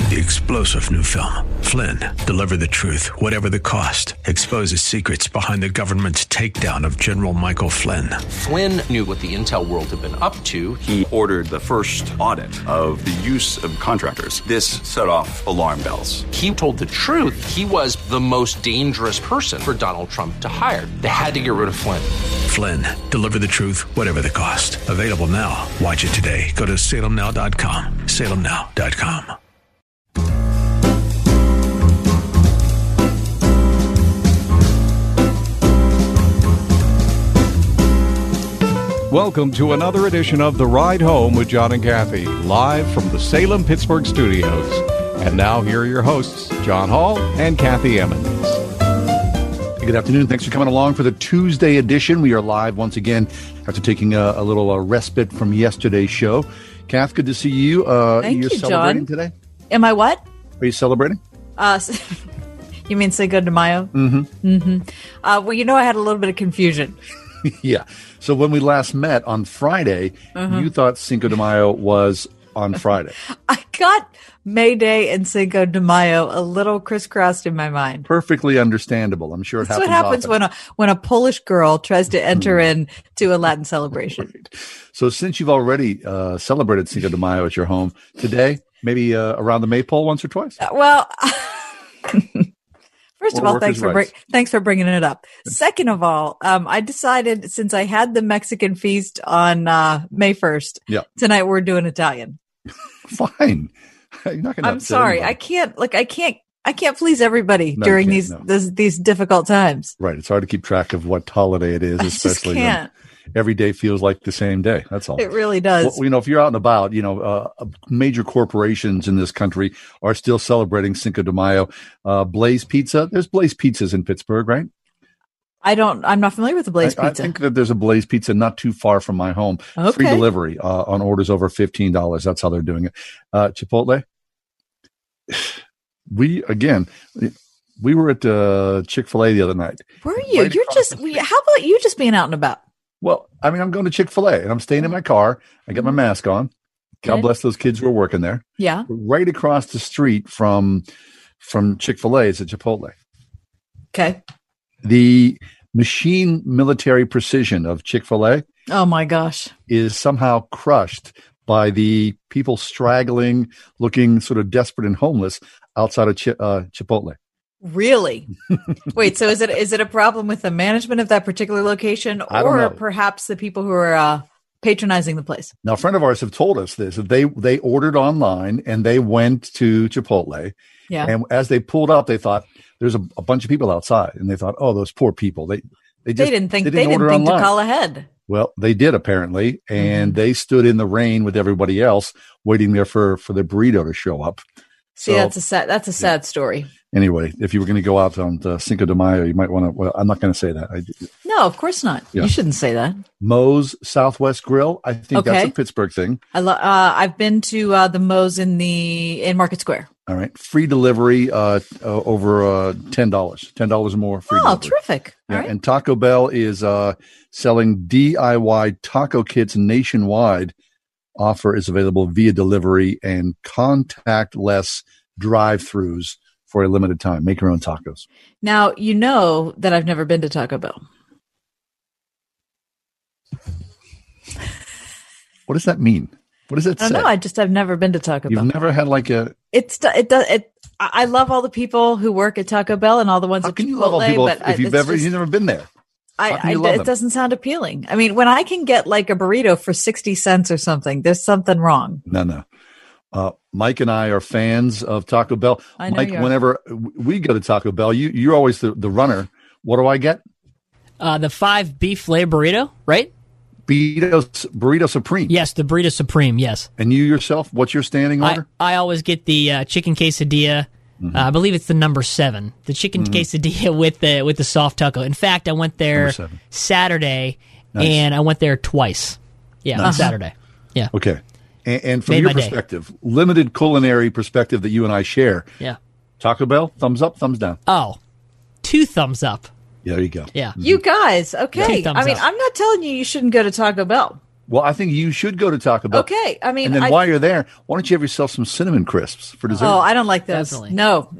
the explosive new film, Flynn, deliver the truth, whatever the cost, exposes secrets behind the government's takedown of General Michael Flynn. Flynn knew what the intel world had been up to. He ordered the first audit of the use of contractors. This set off alarm bells. He told the truth. He was the most dangerous person for Donald Trump to hire. They had to get rid of Flynn. Flynn, deliver the truth, whatever the cost. Available now. Watch it today. Go to salemnow.com. salemnow.com. Welcome to another edition of The Ride Home with John and Kathy, live from the Salem-Pittsburgh studios. And now, here are your hosts, John Hall and Kathy Emmons. Good afternoon. Thanks for coming along for the Tuesday edition. We are live once again after taking a little respite from yesterday's show. Kath, good to see you. Thank you're you, celebrating John. Today? Am I what? Are you celebrating? You mean Cinco de Mayo? Mm-hmm. Well, you know, I had a little bit of confusion. Yeah. So when we last met on Friday, you thought Cinco de Mayo was on Friday. I got May Day and Cinco de Mayo a little crisscrossed in my mind. Perfectly understandable. I'm sure it That's happens what happens often. when a Polish girl tries to enter into a Latin celebration. Right. So since you've already celebrated Cinco de Mayo at your home today, maybe around the maypole once or twice? Well, first of all, workers' thanks for bringing it up. Second of all, I decided since I had the Mexican feast on May 1st, tonight we're doing Italian. Fine. You're not gonna I'm sorry. anybody. I can't please everybody during these difficult times. Right. It's hard to keep track of what holiday it is, especially just can't. when every day feels like the same day. That's all. It really does. Well, if you're out and about, major corporations in this country are still celebrating Cinco de Mayo. Blaze Pizza. There's Blaze Pizzas in Pittsburgh, right? I'm not familiar with the Blaze Pizza. I think that there's a Blaze Pizza not too far from my home. Okay. Free delivery on orders over $15. That's how they're doing it. Chipotle. We were at Chick-fil-A the other night. Were you? How about you just being out and about? Well, I mean, I'm going to Chick-fil-A and I'm staying in my car. I got my mask on. God bless those kids who are working there. Yeah. Right across the street from Chick-fil-A is a Chipotle. Okay. The machine military precision of Chick-fil-A. Oh my gosh. Is somehow crushed by the people straggling, looking sort of desperate and homeless outside of Chipotle. Really? Wait, so is it a problem with the management of that particular location, or perhaps the people who are patronizing the place? Now, a friend of ours have told us this, that they ordered online and they went to Chipotle. Yeah. And as they pulled up, they thought there's a bunch of people outside, and they thought, oh, those poor people. They didn't think to call ahead. Well, they did apparently, and they stood in the rain with everybody else, waiting there for their burrito to show up. See, that's a sad story. Anyway, if you were going to go out on Cinco de Mayo, you might want to. Well, I'm not going to say that. No, of course not. Yeah. You shouldn't say that. Moe's Southwest Grill. I think that's a Pittsburgh thing. I've been to the Moe's in Market Square. All right, free delivery over $10. $10 or more. Free delivery. Terrific! Yeah, all right. And Taco Bell is selling DIY taco kits nationwide. Offer is available via delivery and contactless drive-throughs for a limited time. Make your own tacos. Now, you know that I've never been to Taco Bell. What does that mean? What does that say? I don't know. I've never been to Taco Bell. You've never had like a... I love all the people who work at Taco Bell and all the ones at Chipotle. How can you love all people if you've never been there? It doesn't sound appealing. I mean, when I can get like a burrito for 60 cents or something, there's something wrong. No. Mike and I are fans of Taco Bell. I know Mike, whenever we go to Taco Bell, you're always the runner. What do I get? The 5 beef filet burrito, right? Burrito Supreme. Yes, the Burrito Supreme, yes. And you yourself, what's your standing order? I always get the chicken quesadilla. Mm-hmm. I believe it's the number 7, the chicken quesadilla with the soft taco. In fact, I went there Saturday, and I went there twice. Yeah, on Saturday. Yeah. Okay. And from your perspective, limited culinary perspective that you and I share, Taco Bell, thumbs up, thumbs down? Oh, 2 thumbs up. Yeah, there you go. Yeah. You guys, okay. I mean, I'm not telling you shouldn't go to Taco Bell. Well, I think you should go to Taco Bell. Okay. I mean, and then while you're there, why don't you have yourself some cinnamon crisps for dessert? Oh, I don't like those. Definitely. No.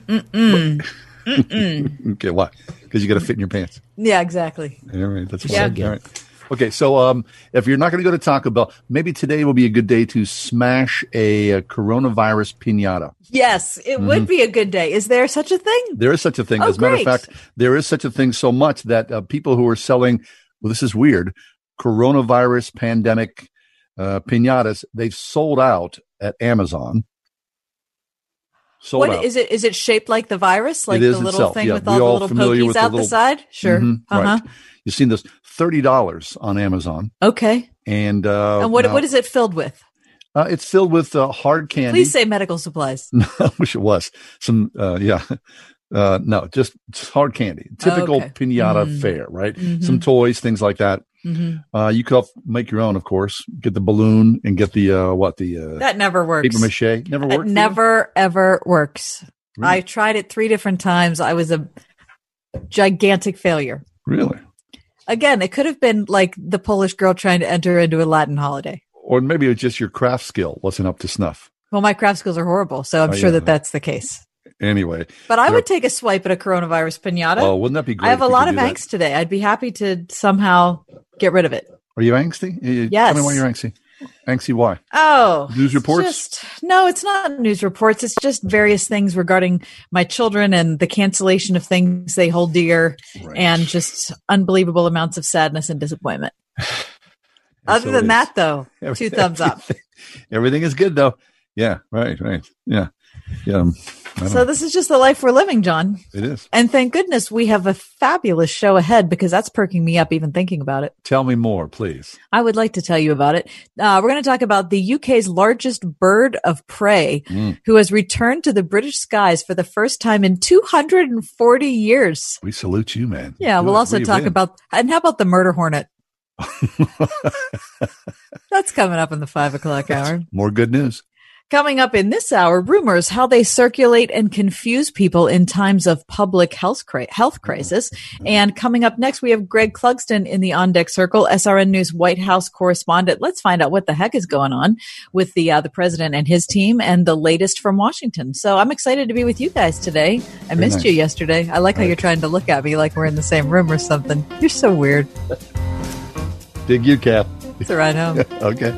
Okay, why? Because you got to fit in your pants. Yeah, exactly. All right, that's Yeah. fine. All right. Okay, so if you're not going to go to Taco Bell, maybe today will be a good day to smash a coronavirus piñata. Yes, it would be a good day. Is there such a thing? There is such a thing. Oh, As a matter of great. fact, there is such a thing so much that people who are selling, well, this is weird, coronavirus pandemic piñatas, they've sold out at Amazon. Sold out. Is it shaped like the virus, like It is the little itself, thing yeah. with We all the all little familiar pokies with the out the little- side? Sure. Mhm, Uh-huh. right. You've seen this, $30 on Amazon. Okay. And what is it filled with? It's filled with hard candy. Please say medical supplies. I wish it was. Some, no, just hard candy. Typical Okay. piñata fare, right? Some toys, things like that. You could make your own, of course. Get the balloon and get the That never works. paper mache. Never It worked. for you? never, ever works. Really? I tried it 3 different times. I was a gigantic failure. Really? Again, it could have been like the Polish girl trying to enter into a Latin holiday. Or maybe it was just your craft skill wasn't up to snuff. Well, my craft skills are horrible, so I'm sure yeah. that's the case. Anyway. But I there- would take a swipe at a coronavirus piñata. Oh, wouldn't that be great? I have a if you lot could of do that? angst today. I'd be happy to somehow get rid of it. Are you angsty? Yes. Tell me why you're angsty. Angsty why? Oh, News reports? No, it's not news reports. It's just various things regarding my children and the cancellation of things they hold dear, and just unbelievable amounts of sadness and disappointment. Other So than it that, though, 2 thumbs up. Everything is good, though. Yeah, right. Yeah. So this is just the life we're living, John. It is. And thank goodness we have a fabulous show ahead, because that's perking me up even thinking about it. Tell me more, please. I would like to tell you about it. We're going to talk about the UK's largest bird of prey, who has returned to the British skies for the first time in 240 years. We salute you, man. Yeah, we'll also talk about, and how about the murder hornet? That's coming up in the 5 o'clock hour. More good news. Coming up in this hour, rumors, how they circulate and confuse people in times of public health crisis. And coming up next, we have Greg Clugston in the On Deck Circle, SRN News White House correspondent. Let's find out what the heck is going on with the president and his team and the latest from Washington. So I'm excited to be with you guys today. I missed you yesterday. I like how you're trying to look at me like we're in the same room or something. You're so weird. Dig you, Cap. It's a ride home. Okay.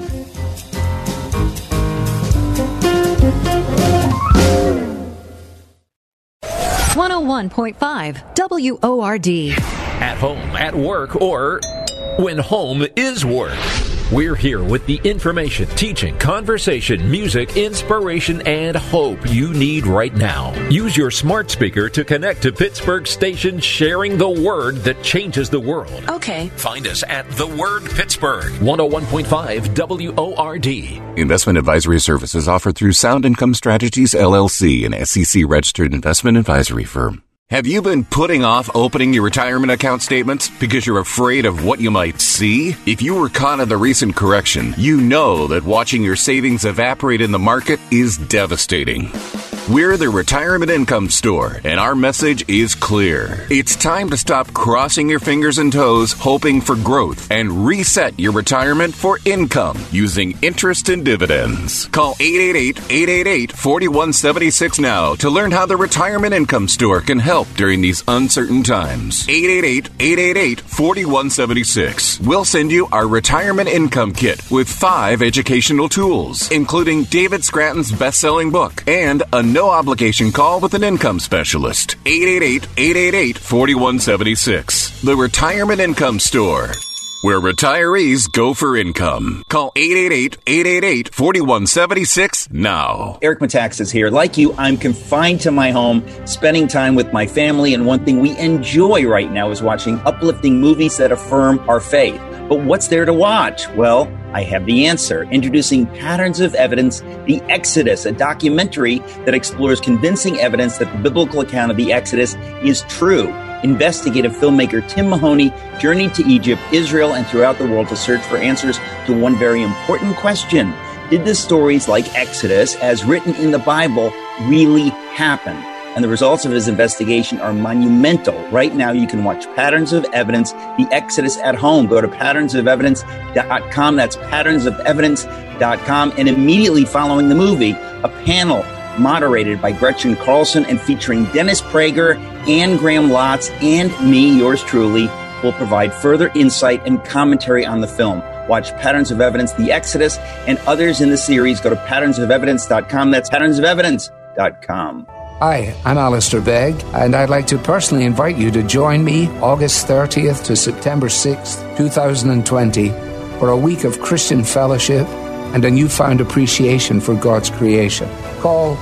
.5 WORD. At home, at work, or when home is work. We're here with the information, teaching, conversation, music, inspiration, and hope you need right now. Use your smart speaker to connect to Pittsburgh station sharing the word that changes the world. Okay. Find us at The Word Pittsburgh, 101.5 WORD. Investment advisory services offered through Sound Income Strategies, LLC, an SEC-registered investment advisory firm. Have you been putting off opening your retirement account statements because you're afraid of what you might see? If you were caught in the recent correction, you know that watching your savings evaporate in the market is devastating. We're the Retirement Income Store, and our message is clear. It's time to stop crossing your fingers and toes, hoping for growth, and reset your retirement for income using interest and dividends. Call 888-888-4176 now to learn how the Retirement Income Store can help during these uncertain times. 888-888-4176. We'll send you our Retirement Income Kit with 5 educational tools, including David Scranton's best-selling book and a no-obligation call with an income specialist. 888-888-4176. The Retirement Income Store, where retirees go for income. Call 888-888-4176 now. Eric Metaxas here. Like you, I'm confined to my home, spending time with my family, and one thing we enjoy right now is watching uplifting movies that affirm our faith. But what's there to watch? Well, I have the answer. Introducing Patterns of Evidence, The Exodus, a documentary that explores convincing evidence that the biblical account of the Exodus is true. Investigative filmmaker Tim Mahoney journeyed to Egypt, Israel, and throughout the world to search for answers to one very important question. Did the stories like Exodus, as written in the Bible, really happen? and the results of his investigation are monumental. Right now, you can watch Patterns of Evidence, The Exodus at home. Go to patternsofevidence.com. That's patternsofevidence.com. And immediately following the movie, a panel moderated by Gretchen Carlson and featuring Dennis Prager, Anne Graham Lotz, and me, yours truly, will provide further insight and commentary on the film. Watch Patterns of Evidence, The Exodus, and others in the series. Go to patternsofevidence.com. That's patternsofevidence.com. Hi, I'm Alistair Begg, and I'd like to personally invite you to join me August 30th to September 6th, 2020, for a week of Christian fellowship and a newfound appreciation for God's creation. Call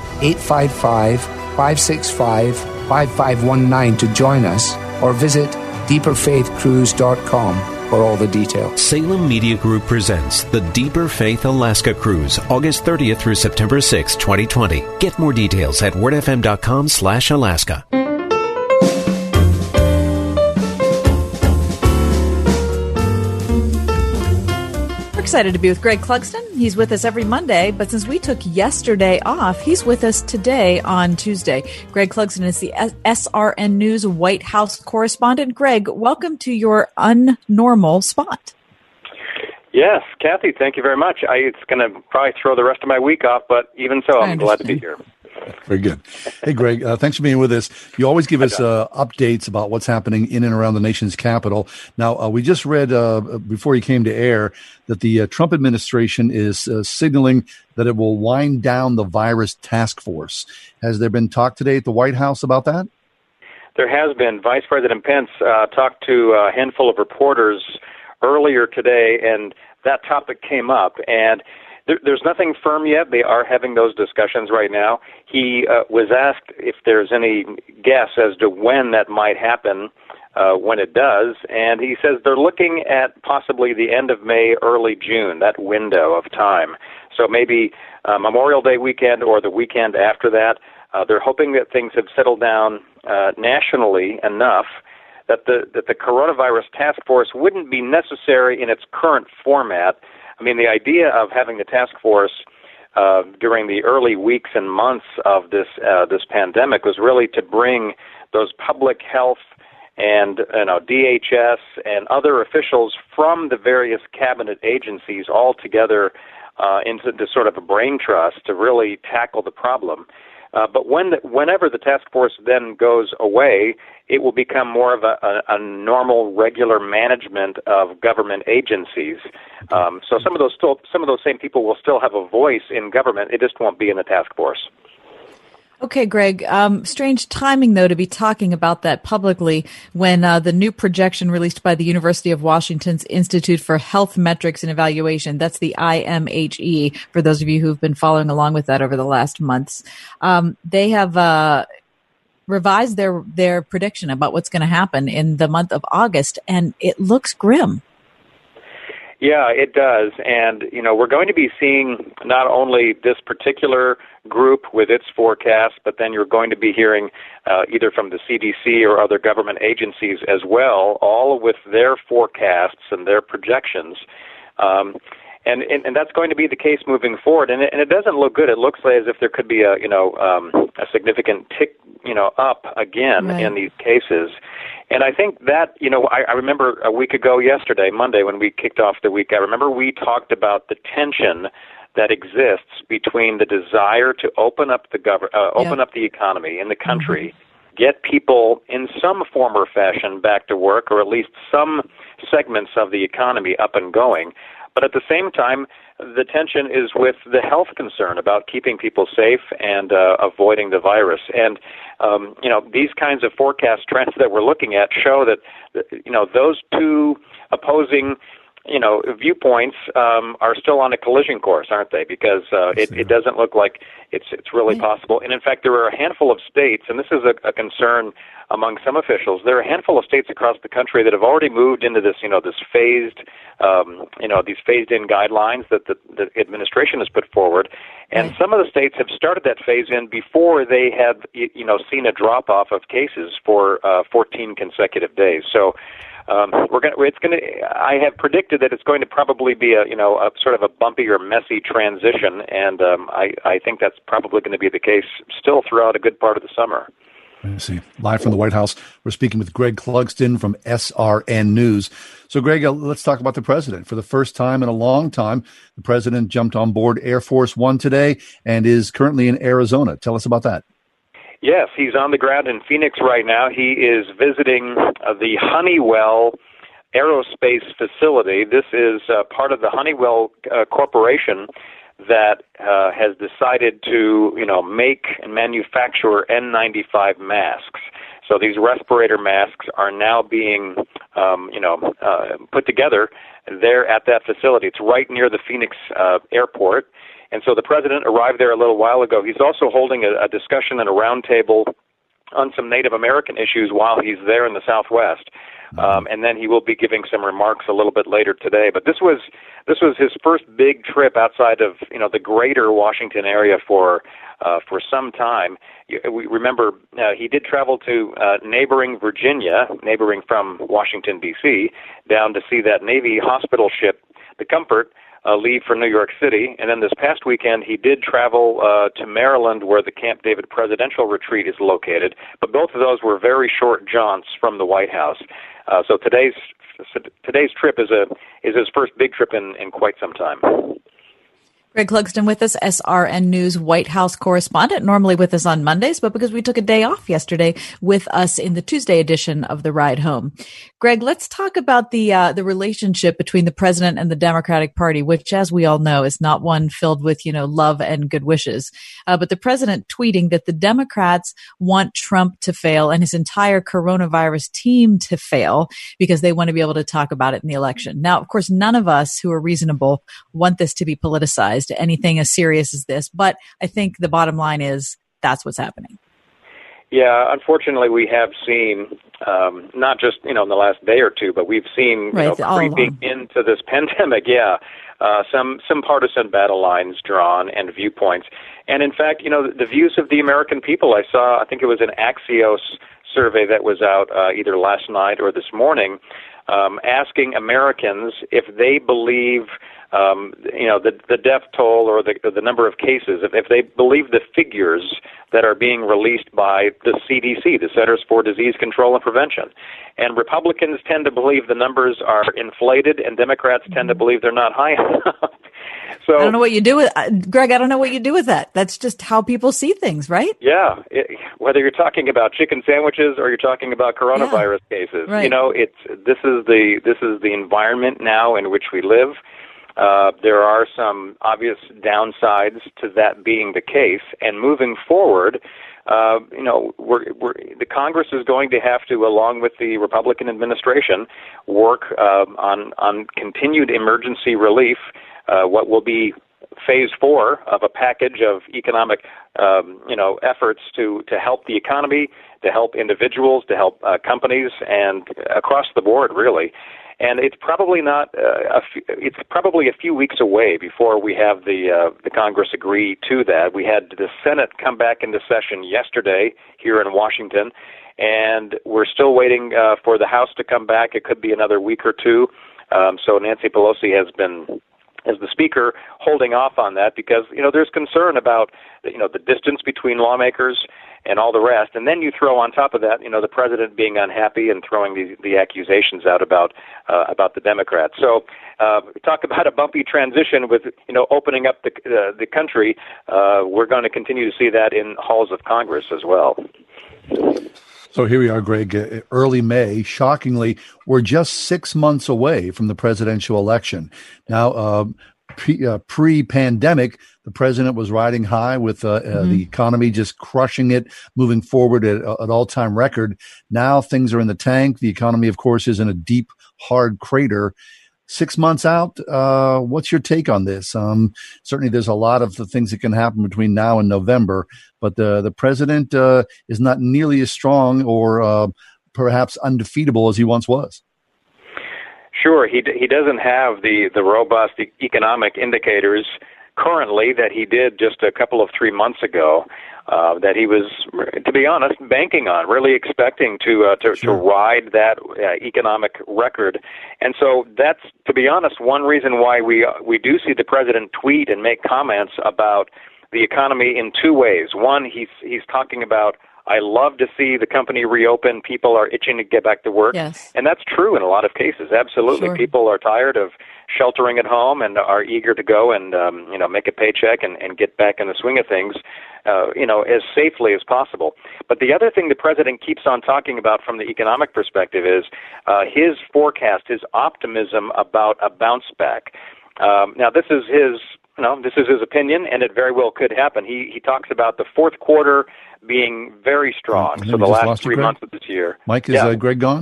855-565-5519 to join us, or visit deeperfaithcruise.com for all the details. Salem Media Group presents the Deeper Faith Alaska Cruise, August 30th through September 6, 2020. Get more details at wordfm.com/Alaska. Excited to be with Greg Clugston. He's with us every Monday, but since we took yesterday off, he's with us today on Tuesday. Greg Clugston is the SRN News White House correspondent. Greg, welcome to your unnormal spot. Yes, Kathy, thank you very much. It's going to probably throw the rest of my week off, but even so, I'm glad to be here. Very good. Hey, Greg, thanks for being with us. You always give us updates about what's happening in and around the nation's capital. Now, we just read before you came to air that the Trump administration is signaling that it will wind down the virus task force. Has there been talk today at the White House about that? There has been. Vice President Pence talked to a handful of reporters earlier today, and that topic came up. And there's nothing firm yet. They are having those discussions right now. He was asked if there's any guess as to when that might happen, when it does, and he says they're looking at possibly the end of May, early June, that window of time. So maybe Memorial Day weekend or the weekend after that. They're hoping that things have settled down nationally enough that the coronavirus task force wouldn't be necessary in its current format. I mean, the idea of having the task force during the early weeks and months of this pandemic was really to bring those public health and DHS and other officials from the various cabinet agencies all together into this sort of a brain trust to really tackle the problem. But whenever the task force then goes away, it will become more of a normal, regular management of government agencies. So some of those same people will still have a voice in government. It just won't be in the task force. Okay, Greg. Strange timing, though, to be talking about that publicly when the new projection released by the University of Washington's Institute for Health Metrics and Evaluation, that's the IMHE, for those of you who've been following along with that over the last months, they have revised their prediction about what's going to happen in the month of August, and it looks grim. Yeah, it does. And, we're going to be seeing not only this particular group with its forecast, but then you're going to be hearing either from the CDC or other government agencies as well, all with their forecasts and their projections. And that's going to be the case moving forward. And it doesn't look good. It looks as if there could be a significant tick, up again in these cases. And I think that, I remember a week ago yesterday, Monday, when we kicked off the week, I remember we talked about the tension that exists between the desire to open up the economy in the country, get people in some form or fashion back to work, or at least some segments of the economy up and going. But at the same time, the tension is with the health concern about keeping people safe and avoiding the virus. And, these kinds of forecast trends that we're looking at show that, those two opposing, viewpoints are still on a collision course, aren't they? Because it doesn't look like it's really possible. And in fact, there are a handful of states, and this is a concern among some officials. There are a handful of states across the country that have already moved into this, this phased, these phased-in guidelines that the administration has put forward. And some of the states have started that phase-in before they have, seen a drop-off of cases for 14 consecutive days. So, I have predicted that it's going to probably be a sort of a bumpy or messy transition, and I think that's probably going to be the case still throughout a good part of the summer. I see. Live from the White House, we're speaking with Greg Clugston from SRN News. So, Greg, let's talk about the president. For the first time in a long time, the president jumped on board Air Force One today and is currently in Arizona. Tell us about that. Yes, he's on the ground in Phoenix right now. He is visiting the Honeywell Aerospace facility. This is part of the Honeywell Corporation that has decided to, make and manufacture N95 masks. So these respirator masks are now being, put together there at that facility. It's right near the Phoenix airport. And so the president arrived there a little while ago. He's also holding a discussion and a roundtable on some Native American issues while he's there in the Southwest. And then he will be giving some remarks a little bit later today. But this was his first big trip outside of the greater Washington area for some time. We remember he did travel to neighboring Virginia, neighboring from Washington D.C., down to see that Navy hospital ship, the Comfort, leave for New York City. And then this past weekend, he did travel to Maryland, where the Camp David Presidential Retreat is located. But both of those were very short jaunts from the White House. So today's trip is his first big trip in quite some time. Greg Clugston with us, SRN News White House correspondent, normally with us on Mondays, but because we took a day off yesterday, with us in the Tuesday edition of The Ride Home. Greg, let's talk about the relationship between the president and the Democratic Party, which, as we all know, is not one filled with, love and good wishes. But the president tweeting that the Democrats want Trump to fail and his entire coronavirus team to fail because they want to be able to talk about it in the election. Now, of course, none of us who are reasonable want this to be politicized, anything as serious as this. But I think the bottom line is that's what's happening. Yeah, unfortunately, we have seen, not just, in the last day or two, but we've seen, creeping into this pandemic, some partisan battle lines drawn and viewpoints. And in fact, the views of the American people, I think it was an Axios survey that was out either last night or this morning, asking Americans if they believe the death toll or the number of cases, if they believe the figures that are being released by the CDC, the Centers for Disease Control and Prevention. And Republicans tend to believe the numbers are inflated, and Democrats tend to believe they're not high enough. So I don't know what you do with Greg. I don't know what you do with that. That's just how people see things, right? Yeah. Whether you're talking about chicken sandwiches or you're talking about coronavirus cases, right. This is the environment now in which we live. There are some obvious downsides to that being the case, and moving forward, the Congress is going to have to, along with the Republican administration, work on continued emergency relief. What will be phase 4 of a package of economic, efforts to help the economy, to help individuals, to help companies, and across the board, really. And it's probably not. It's probably a few weeks away before we have the Congress agree to that. We had the Senate come back into session yesterday here in Washington, and we're still waiting for the House to come back. It could be another week or two. So Nancy Pelosi has been, as the Speaker, holding off on that because there's concern about the distance between lawmakers and all the rest. And then you throw on top of that, the president being unhappy and throwing the accusations out about the Democrats. So talk about a bumpy transition with, opening up the country. We're going to continue to see that in halls of Congress as well. So here we are, Greg, early May. Shockingly, we're just 6 months away from the presidential election. Now, pre-pandemic, the president was riding high with the economy just crushing it, moving forward at an all-time record. Now things are in the tank. The economy, of course, is in a deep, hard crater. 6 months out, what's your take on this? Certainly there's a lot of the things that can happen between now and November, but the president is not nearly as strong or perhaps undefeatable as he once was. Sure, he doesn't have the robust economic indicators currently that he did just a couple of 3 months ago. that he was, to be honest, banking on, really expecting to ride that economic record. And so that's, to be honest, one reason why we do see the president tweet and make comments about the economy in two ways. One, he's talking about, I love to see the company reopen. People are itching to get back to work. Yes. And that's true in a lot of cases. Absolutely. Sure. People are tired of sheltering at home and are eager to go and make a paycheck and get back in the swing of things, as safely as possible. But the other thing the president keeps on talking about from the economic perspective is his forecast, his optimism about a bounce back. Now, this is his opinion, and it very well could happen. He talks about the fourth quarter being very strong for the last 3 months of this year. Mike, is Greg gone?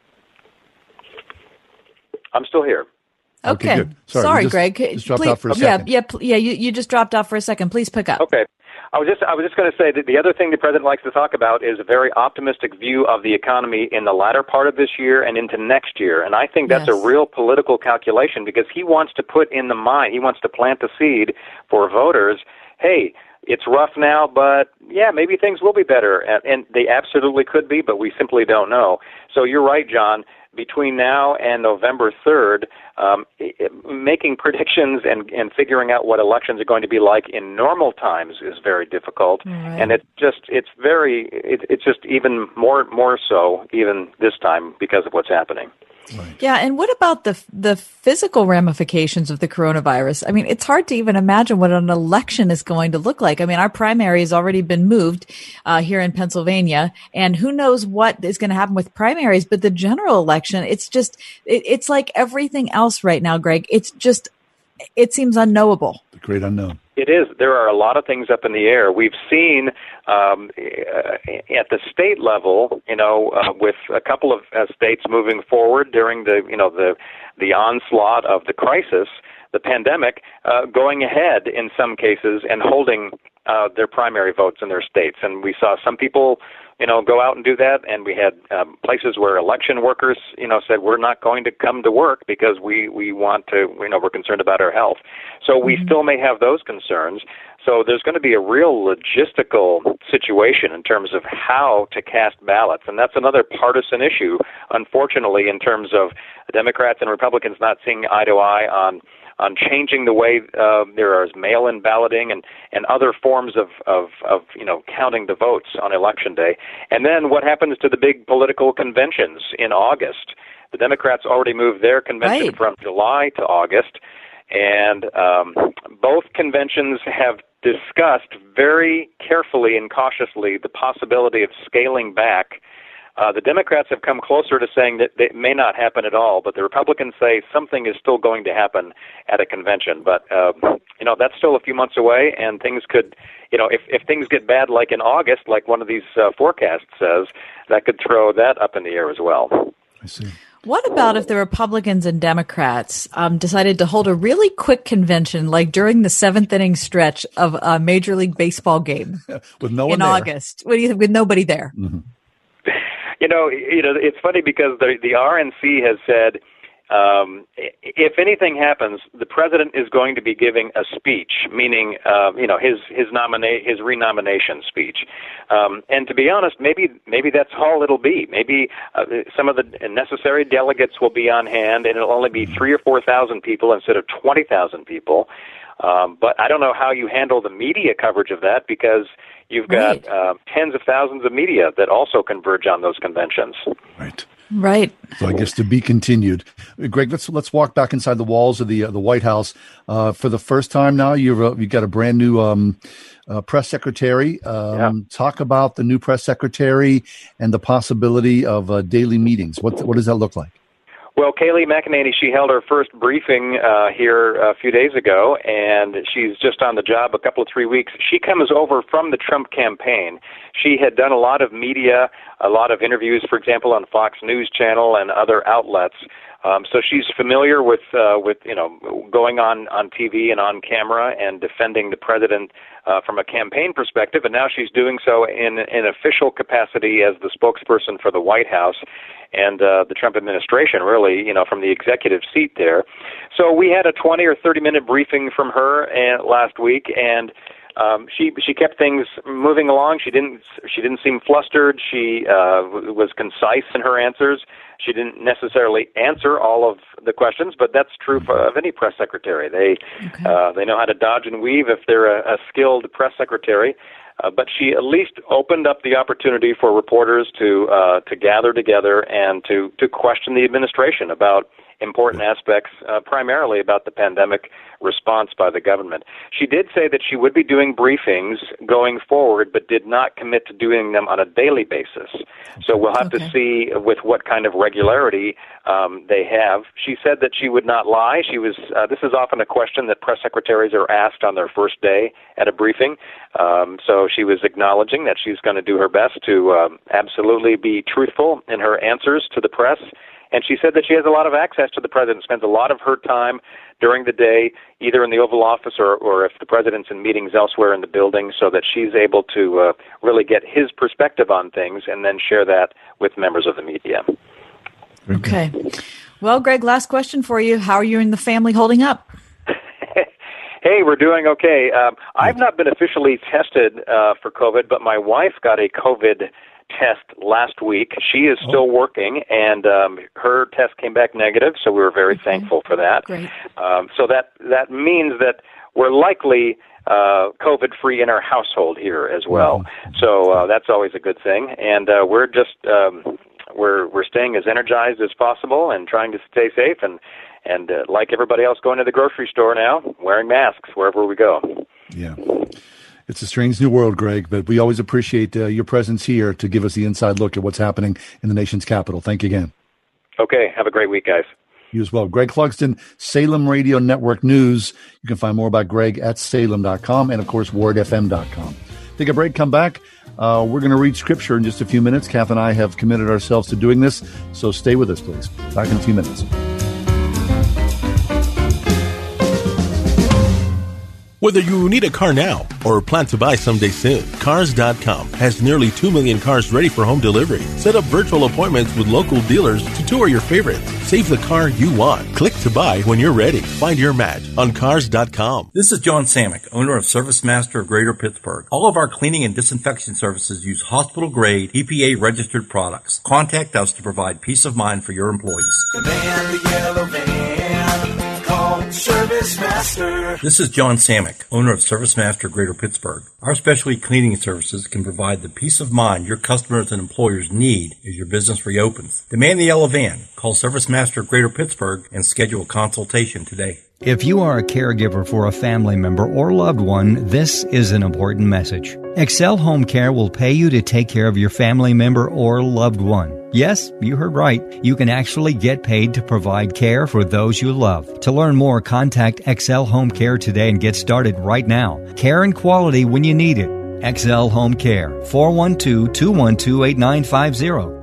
I'm still here. Okay. Good. Sorry, Greg. Just dropped out for a second. You just dropped off for a second. Please pick up. Okay. I was just going to say that the other thing the president likes to talk about is a very optimistic view of the economy in the latter part of this year and into next year. And I think that's a real political calculation because he wants to put in the mind, he wants to plant the seed for voters, hey, it's rough now, but yeah, maybe things will be better. And they absolutely could be, but we simply don't know. So you're right, John. Between now and November 3rd, making predictions and figuring out what elections are going to be like in normal times is very difficult. Right. And it's just even more so even this time because of what's happening. Right. Yeah, and what about the physical ramifications of the coronavirus? I mean, it's hard to even imagine what an election is going to look like. I mean, our primary has already been moved here in Pennsylvania, and who knows what is going to happen with primaries, but the general election, it's like everything else right now, Greg. It seems unknowable. The great unknown. It is. There are a lot of things up in the air. We've seen at the state level, with a couple of states moving forward during the onslaught of the crisis, the pandemic, going ahead in some cases and holding their primary votes in their states. And we saw some people, go out and do that. And we had places where election workers, said, we're not going to come to work because we want to, we're concerned about our health. So we still may have those concerns. So there's going to be a real logistical situation in terms of how to cast ballots. And that's another partisan issue, unfortunately, in terms of Democrats and Republicans not seeing eye to eye on changing the way there is mail-in balloting and other forms of counting the votes on Election Day. And then what happens to the big political conventions in August? The Democrats already moved their convention from July to August, and both conventions have discussed very carefully and cautiously the possibility of scaling back. The Democrats have come closer to saying that it may not happen at all, but the Republicans say something is still going to happen at a convention. But, that's still a few months away, and things could, if things get bad like in August, like one of these forecasts says, that could throw that up in the air as well. I see. What about if the Republicans and Democrats decided to hold a really quick convention, like during the seventh inning stretch of a Major League Baseball game with no one in there. August? What do you think? With nobody there? Mm-hmm. It's funny because the RNC has said if anything happens, the president is going to be giving a speech, meaning his renomination speech. And to be honest, maybe that's all it'll be. Maybe some of the necessary delegates will be on hand, and it'll only be 3,000 or 4,000 people instead of 20,000 people. But I don't know how you handle the media coverage of that because you've got tens of thousands of media that also converge on those conventions. Right. So I guess to be continued. Greg, let's walk back inside the walls of the White House. For the first time now, you've got a brand new press secretary. Talk about the new press secretary and the possibility of daily meetings. What does that look like? Well, Kayleigh McEnany, she held her first briefing here a few days ago, and she's just on the job a couple of 3 weeks. She comes over from the Trump campaign. She had done a lot of media, a lot of interviews, for example, on Fox News Channel and other outlets. So she's familiar with going on TV and on camera and defending the president from a campaign perspective, and now she's doing so in an official capacity as the spokesperson for the White House and the Trump administration, really, from the executive seat there. So we had a 20 or 30-minute briefing from her last week, and she kept things moving along. She didn't seem flustered. She was concise in her answers. She didn't necessarily answer all of the questions, but that's true of any press secretary. They know how to dodge and weave if they're a skilled press secretary. But she at least opened up the opportunity for reporters to gather together and to question the administration about important aspects, primarily about the pandemic response by the government. She did say that she would be doing briefings going forward, but did not commit to doing them on a daily basis. So we'll have to see with what kind of regularity they have. She said that she would not lie. She was. This is often a question that press secretaries are asked on their first day at a briefing. So she was acknowledging that she's going to do her best to absolutely be truthful in her answers to the press. And she said that she has a lot of access to the president, spends a lot of her time during the day, either in the Oval Office or if the president's in meetings elsewhere in the building, so that she's able to really get his perspective on things and then share that with members of the media. Okay. Well, Greg, last question for you. How are you and the family holding up? Hey, we're doing okay. I've not been officially tested for COVID, but my wife got a COVID test last week. She is still working, and her test came back negative, so we were very thankful for that. Great. So that means that we're likely COVID-free in our household here as well. So that's always a good thing, and we're just we're staying as energized as possible and trying to stay safe, and like everybody else going to the grocery store now, wearing masks wherever we go. Yeah. It's a strange new world, Greg, but we always appreciate your presence here to give us the inside look at what's happening in the nation's capital. Thank you again. Okay. Have a great week, guys. You as well. Greg Clugston, Salem Radio Network News. You can find more about Greg at salem.com and, of course, wordfm.com. Take a break, come back. We're going to read Scripture in just a few minutes. Kath and I have committed ourselves to doing this, so stay with us, please. Back in a few minutes. Whether you need a car now or plan to buy someday soon, Cars.com has nearly 2 million cars ready for home delivery. Set up virtual appointments with local dealers to tour your favorites. Save the car you want. Click to buy when you're ready. Find your match on Cars.com. This is John Samick, owner of Service Master of Greater Pittsburgh. All of our cleaning and disinfection services use hospital-grade, EPA-registered products. Contact us to provide peace of mind for your employees. The man, the yellow van, called Service Master. This is John Samick, owner of Service Master Greater Pittsburgh. Our specialty cleaning services can provide the peace of mind your customers and employers need as your business reopens. Demand the yellow van. Call Service Master Greater Pittsburgh and schedule a consultation today. If you are a caregiver for a family member or loved one, this is an important message. Excel Home Care will pay you to take care of your family member or loved one. Yes, you heard right. You can actually get paid to provide care for those you love. To learn more, contact Excel Home Care today and get started right now. Care and quality when you need it. Excel Home Care, 412-212-8950.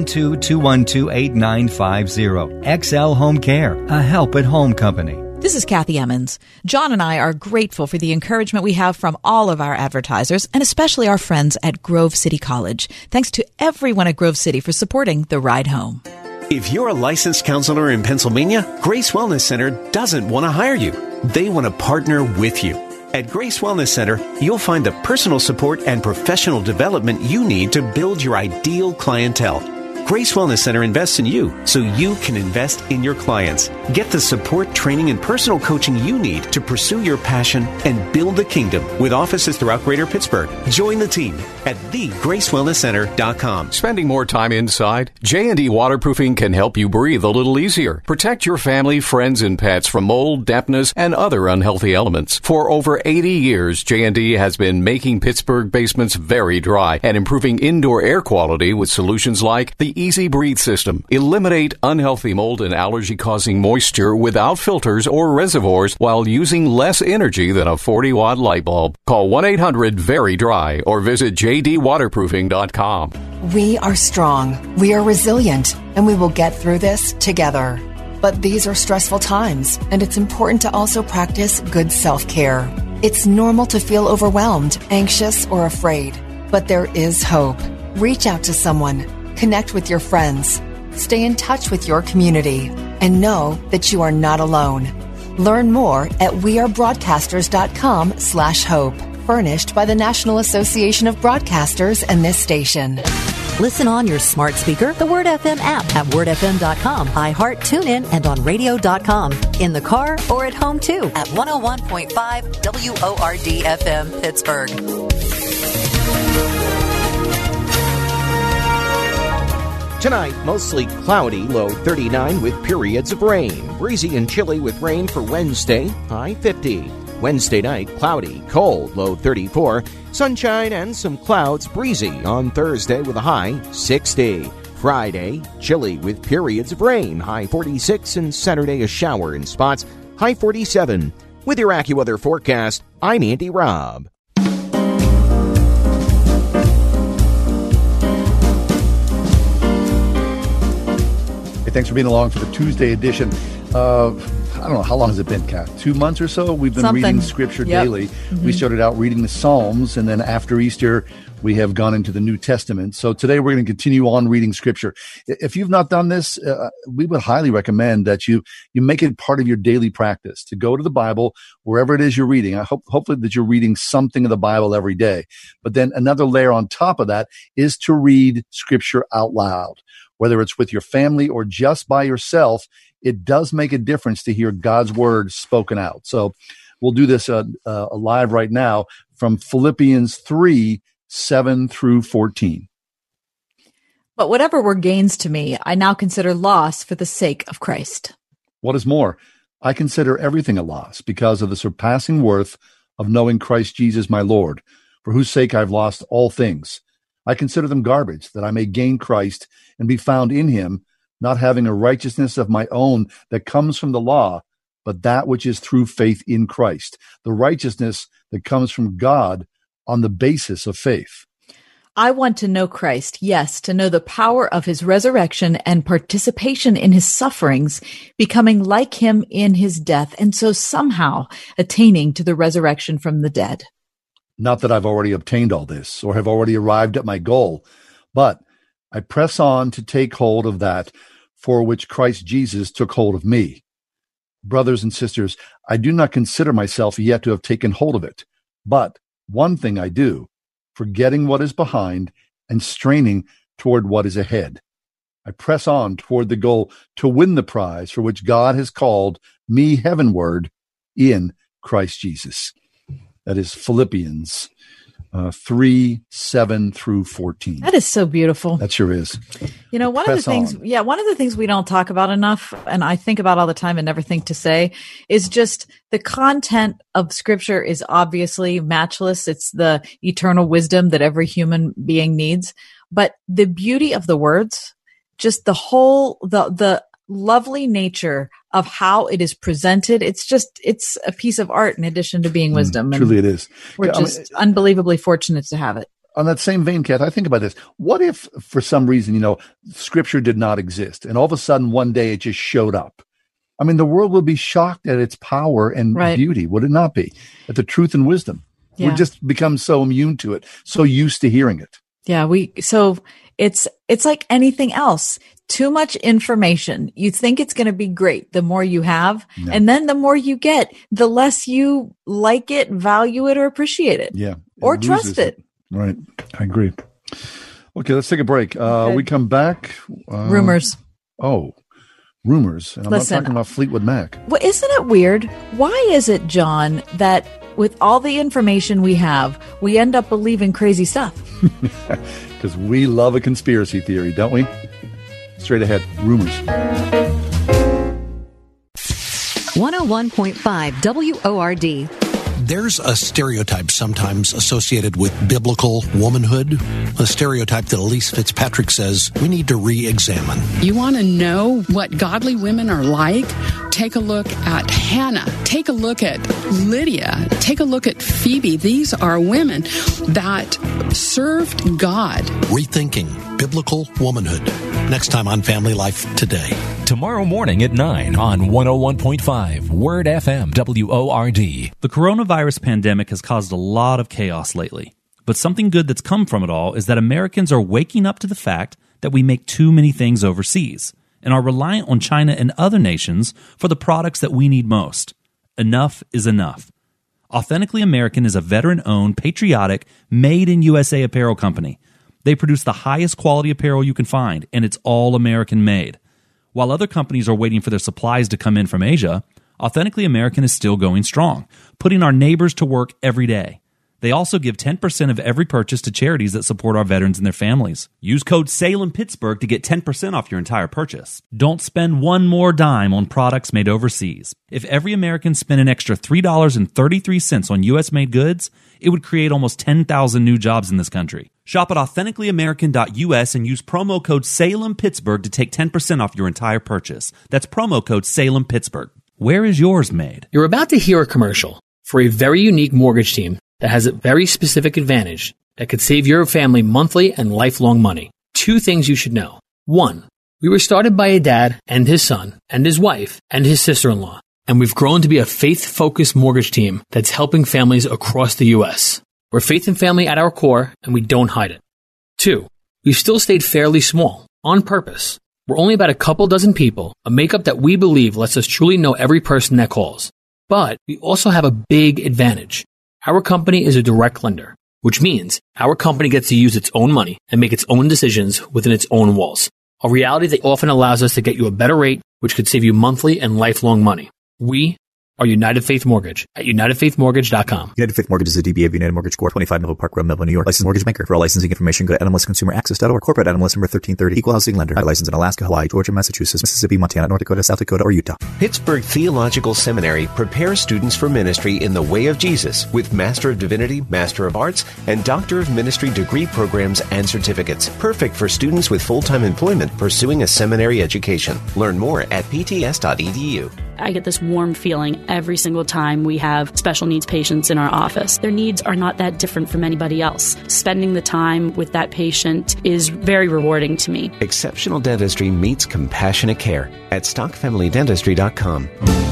412-212-8950. Excel Home Care, a help-at-home company. This is Kathy Emmons. John and I are grateful for the encouragement we have from all of our advertisers, and especially our friends at Grove City College. Thanks to everyone at Grove City for supporting The Ride Home. If you're a licensed counselor in Pennsylvania, Grace Wellness Center doesn't want to hire you. They want to partner with you. At Grace Wellness Center, you'll find the personal support and professional development you need to build your ideal clientele. Grace Wellness Center invests in you so you can invest in your clients. Get the support, training, and personal coaching you need to pursue your passion and build the kingdom with offices throughout Greater Pittsburgh. Join the team at thegracewellnesscenter.com. Spending more time inside? J&D Waterproofing can help you breathe a little easier. Protect your family, friends, and pets from mold, dampness, and other unhealthy elements. For over 80 years, J&D has been making Pittsburgh basements very dry and improving indoor air quality with solutions like the Easy Breathe system. Eliminate unhealthy mold and allergy-causing moisture without filters or reservoirs while using less energy than a 40-watt light bulb. Call 1-800-VERY-DRY or visit jdwaterproofing.com. We are strong, we are resilient, and we will get through this together. But these are stressful times, and it's important to also practice good self-care. It's normal to feel overwhelmed, anxious, or afraid, but there is hope. Reach out to someone. Connect with your friends, stay in touch with your community, and know that you are not alone. Learn more at wearebroadcasters.com/hope. furnished by the National Association of Broadcasters and this station. Listen on your smart speaker, the Word FM app at wordfm.com, iHeart, TuneIn, and on radio.com. In the car or at home, too, at 101.5 WORD FM, Pittsburgh. Tonight, mostly cloudy, low 39 with periods of rain. Breezy and chilly with rain for Wednesday, high 50. Wednesday night, cloudy, cold, low 34. Sunshine and some clouds, breezy on Thursday with a high 60. Friday, chilly with periods of rain, high 46. And Saturday, a shower in spots, high 47. With your AccuWeather forecast, I'm Andy Robb. Hey, thanks for being along for the Tuesday edition. I don't know, how long has it been, Kat? 2 months or so? We've been reading Scripture daily. Mm-hmm. We started out reading the Psalms, and then after Easter, we have gone into the New Testament. So today we're going to continue on reading Scripture. If you've not done this, we would highly recommend that you make it part of your daily practice, to go to the Bible, wherever it is you're reading. I hopefully that you're reading something of the Bible every day. But then another layer on top of that is to read Scripture out loud. Whether it's with your family or just by yourself, it does make a difference to hear God's word spoken out. So we'll do this live right now from Philippians 3, 7 through 14. But whatever were gains to me, I now consider loss for the sake of Christ. What is more, I consider everything a loss because of the surpassing worth of knowing Christ Jesus my Lord, for whose sake I've lost all things. I consider them garbage, that I may gain Christ and be found in him, not having a righteousness of my own that comes from the law, but that which is through faith in Christ, the righteousness that comes from God on the basis of faith. I want to know Christ, yes, to know the power of his resurrection and participation in his sufferings, becoming like him in his death, and so somehow attaining to the resurrection from the dead. Not that I've already obtained all this or have already arrived at my goal, but I press on to take hold of that for which Christ Jesus took hold of me. Brothers and sisters, I do not consider myself yet to have taken hold of it, but one thing I do, forgetting what is behind and straining toward what is ahead. I press on toward the goal to win the prize for which God has called me heavenward in Christ Jesus. That is Philippians 3, 7 through 14. That is so beautiful. That sure is. You know, one of the things we don't talk about enough, and I think about all the time and never think to say, is just the content of Scripture is obviously matchless. It's the eternal wisdom that every human being needs. But the beauty of the words, just the whole, the lovely nature of how it is presented. It's a piece of art in addition to being wisdom. Truly it is. We're unbelievably fortunate to have it. On that same vein, Kat, I think about this. What if for some reason, Scripture did not exist and all of a sudden one day it just showed up? I mean, the world would be shocked at its power and beauty, would it not be? At the truth and wisdom. Yeah. We've just become so immune to it, so used to hearing it. Yeah, so it's like anything else. Too much information. You think it's going to be great the more you have, and then the more you get, the less you like it, value it, or appreciate it. Yeah. Or trust it. Right. I agree. Okay, let's take a break. Okay. We come back. Rumors. Oh, rumors. And I'm not talking about Fleetwood Mac. Well, isn't it weird? Why is it, John, that with all the information we have, we end up believing crazy stuff? Because we love a conspiracy theory, don't we? Straight ahead, rumors. 101.5 WORD. There's a stereotype sometimes associated with biblical womanhood, a stereotype that Elise Fitzpatrick says we need to re-examine. You want to know what godly women are like? Take a look at Hannah. Take a look at Lydia. Take a look at Phoebe. These are women that served God. Rethinking biblical womanhood. Next time on Family Life Today. Tomorrow morning at 9 on 101.5 Word FM WORD. The coronavirus pandemic has caused a lot of chaos lately. But something good that's come from it all is that Americans are waking up to the fact that we make too many things overseas and are reliant on China and other nations for the products that we need most. Enough is enough. Authentically American is a veteran-owned, patriotic, made-in-USA apparel company. They produce the highest quality apparel you can find, and it's all American-made. While other companies are waiting for their supplies to come in from Asia, Authentically American is still going strong, putting our neighbors to work every day. They also give 10% of every purchase to charities that support our veterans and their families. Use code SALEMPittsburgh to get 10% off your entire purchase. Don't spend one more dime on products made overseas. If every American spent an extra $3.33 on U.S.-made goods, it would create almost 10,000 new jobs in this country. Shop at authenticallyamerican.us and use promo code SALEMPittsburgh to take 10% off your entire purchase. That's promo code SALEMPittsburgh. Where is yours made? You're about to hear a commercial for a very unique mortgage team that has a very specific advantage that could save your family monthly and lifelong money. 2 things you should know. 1, we were started by a dad and his son and his wife and his sister-in-law, and we've grown to be a faith-focused mortgage team that's helping families across the U.S. We're faith and family at our core, and we don't hide it. 2, we've still stayed fairly small, on purpose. We're only about a couple dozen people, a makeup that we believe lets us truly know every person that calls. But we also have a big advantage. Our company is a direct lender, which means our company gets to use its own money and make its own decisions within its own walls, a reality that often allows us to get you a better rate, which could save you monthly and lifelong money. We are United Faith Mortgage at UnitedFaithMortgage.com. United Faith Mortgage is a DBA of United Mortgage Corp. 25 Melville Park Road, Melville, New York. Licensed mortgage banker. For all licensing information, go to NMLSConsumerAccess.org. Corporate NMLS number 1330. Equal housing lender. Licensed in Alaska, Hawaii, Georgia, Massachusetts, Mississippi, Montana, North Dakota, South Dakota, or Utah. Pittsburgh Theological Seminary prepares students for ministry in the way of Jesus with Master of Divinity, Master of Arts, and Doctor of Ministry degree programs and certificates. Perfect for students with full-time employment pursuing a seminary education. Learn more at pts.edu. I get this warm feeling every single time we have special needs patients in our office. Their needs are not that different from anybody else. Spending the time with that patient is very rewarding to me. Exceptional dentistry meets compassionate care at StockFamilyDentistry.com.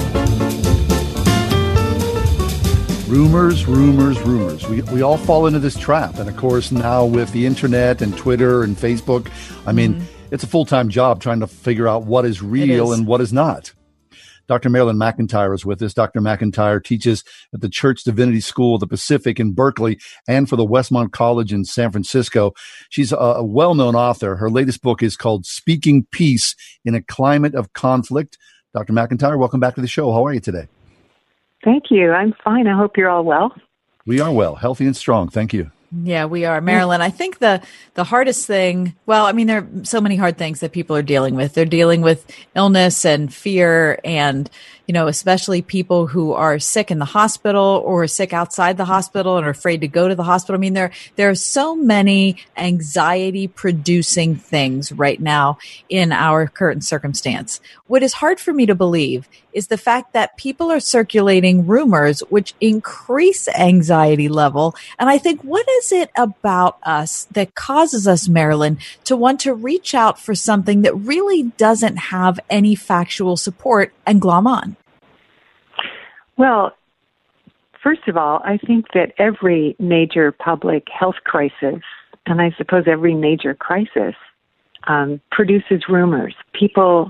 Rumors. We all fall into this trap. And of course, now with the internet and Twitter and Facebook, I mean, it's a full-time job trying to figure out what is real and what is not. Dr. Marilyn McIntyre is with us. Dr. McIntyre teaches at the Church Divinity School of the Pacific in Berkeley and for the Westmont College in San Francisco. She's a well-known author. Her latest book is called Speaking Peace in a Climate of Conflict. Dr. McIntyre, welcome back to the show. How are you today? Thank you. I'm fine. I hope you're all well. We are well, healthy and strong. Thank you. Yeah, we are. Marilyn, I think the hardest thing, well, I mean, there are so many hard things that people are dealing with. They're dealing with illness and fear and, you know, especially people who are sick in the hospital or sick outside the hospital and are afraid to go to the hospital. I mean, there are so many anxiety producing things right now in our current circumstance. What is hard for me to believe is the fact that people are circulating rumors which increase anxiety level. And I think, what is it about us that causes us, Marilyn, to want to reach out for something that really doesn't have any factual support and glom on? Well, first of all, I think that every major public health crisis, and I suppose every major crisis, produces rumors. People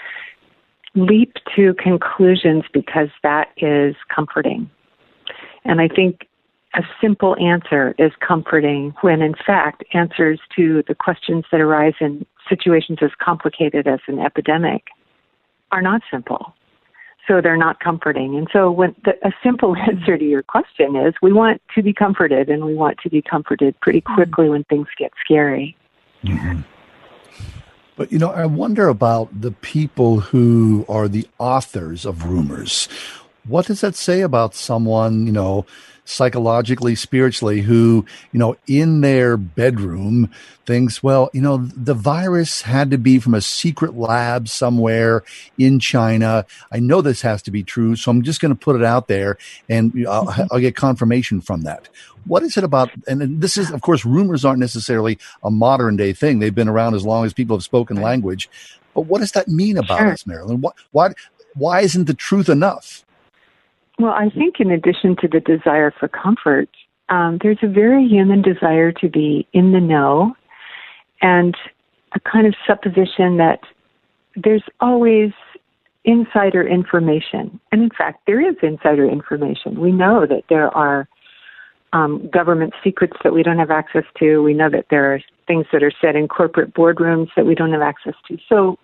leap to conclusions because that is comforting. And I think a simple answer is comforting when, in fact, answers to the questions that arise in situations as complicated as an epidemic are not simple. So they're not comforting. And so when a simple answer to your question is we want to be comforted, and we want to be comforted pretty quickly when things get scary. Mm-hmm. But, you know, I wonder about the people who are the authors of rumors. What does that say about someone, you know, psychologically, spiritually, who, you know, in their bedroom thinks, well, you know, the virus had to be from a secret lab somewhere in China. I know this has to be true, so I'm just going to put it out there and I'll get confirmation from that. What is it about? And this is, of course, rumors aren't necessarily a modern day thing. They've been around as long as people have spoken language. But what does that mean about us, Marilyn? Why isn't the truth enough? Well, I think in addition to the desire for comfort, there's a very human desire to be in the know and a kind of supposition that there's always insider information. And in fact, there is insider information. We know that there are government secrets that we don't have access to. We know that there are things that are said in corporate boardrooms that we don't have access to. So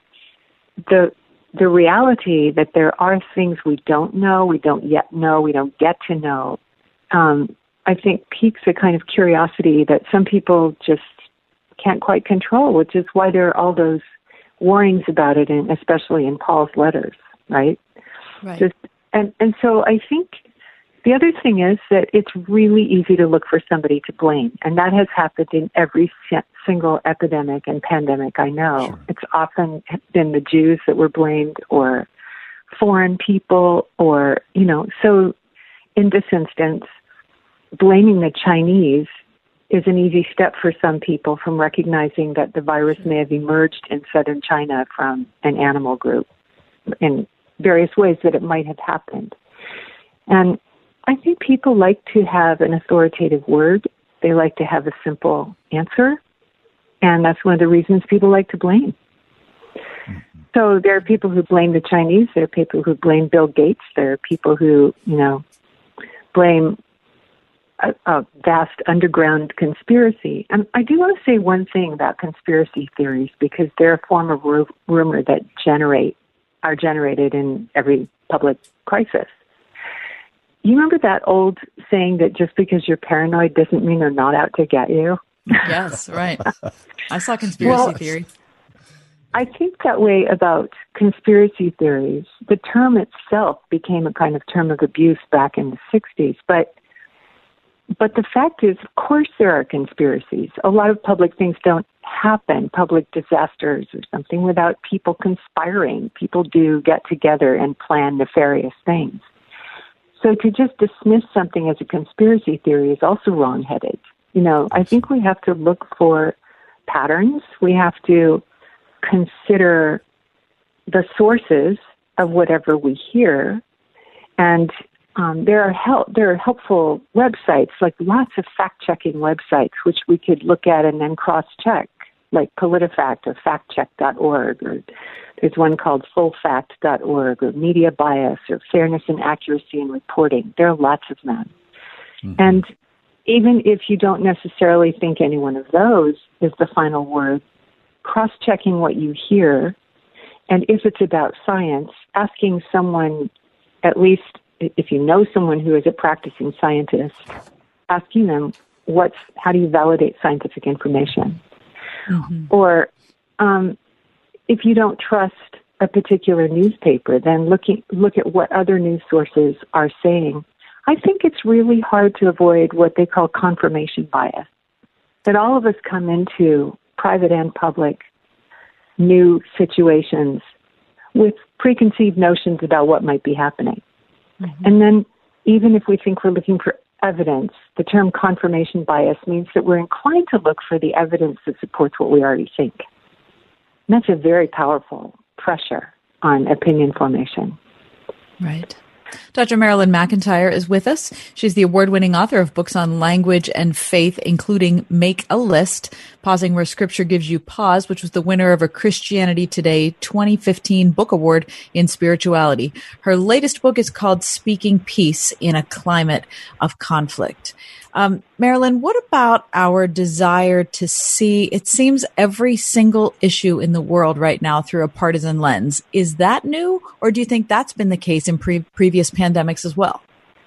the reality that there are things we don't know, we don't yet know, we don't get to know, I think piques a kind of curiosity that some people just can't quite control, which is why there are all those warnings about it, and especially in Paul's letters, right? Right. And so I think the other thing is that it's really easy to look for somebody to blame, and that has happened in every single epidemic and pandemic I know. Sure. It's often been the Jews that were blamed, or foreign people, or, so in this instance, blaming the Chinese is an easy step for some people from recognizing that the virus may have emerged in southern China from an animal group in various ways that it might have happened. And I think people like to have an authoritative word. They like to have a simple answer. And that's one of the reasons people like to blame. So there are people who blame the Chinese. There are people who blame Bill Gates. There are people who, blame a vast underground conspiracy. And I do want to say one thing about conspiracy theories, because they're a form of rumor that are generated in every public crisis. You remember that old saying that just because you're paranoid doesn't mean they're not out to get you? Yes, right. I saw conspiracy theory. I think that way about conspiracy theories. The term itself became a kind of term of abuse back in the 60s, but the fact is, of course, there are conspiracies. A lot of public things don't happen, public disasters or something, without people conspiring. People do get together and plan nefarious things. So to just dismiss something as a conspiracy theory is also wrong-headed. I think we have to look for patterns. We have to consider the sources of whatever we hear, and there are helpful websites, like lots of fact-checking websites, which we could look at and then cross-check, like PolitiFact or factcheck.org, or there's one called fullfact.org, or Media Bias, or Fairness and Accuracy in Reporting. There are lots of them. Mm-hmm. And even if you don't necessarily think any one of those is the final word, cross-checking what you hear, and if it's about science, asking someone, at least if you know someone who is a practicing scientist, asking them, how do you validate scientific information? Mm-hmm. Or if you don't trust a particular newspaper, then look at what other news sources are saying. I think it's really hard to avoid what they call confirmation bias, that all of us come into private and public new situations with preconceived notions about what might be happening. Mm-hmm. And then even if we think we're looking for evidence, the term confirmation bias means that we're inclined to look for the evidence that supports what we already think. And that's a very powerful pressure on opinion formation. Right. Dr. Marilyn McIntyre is with us. She's the award-winning author of books on language and faith, including Make a List, Pausing Where Scripture Gives You Pause, which was the winner of a Christianity Today 2015 Book Award in Spirituality. Her latest book is called Speaking Peace in a Climate of Conflict. Marilyn, what about our desire to see, it seems, every single issue in the world right now through a partisan lens? Is that new, or do you think that's been the case in previous pandemics as well?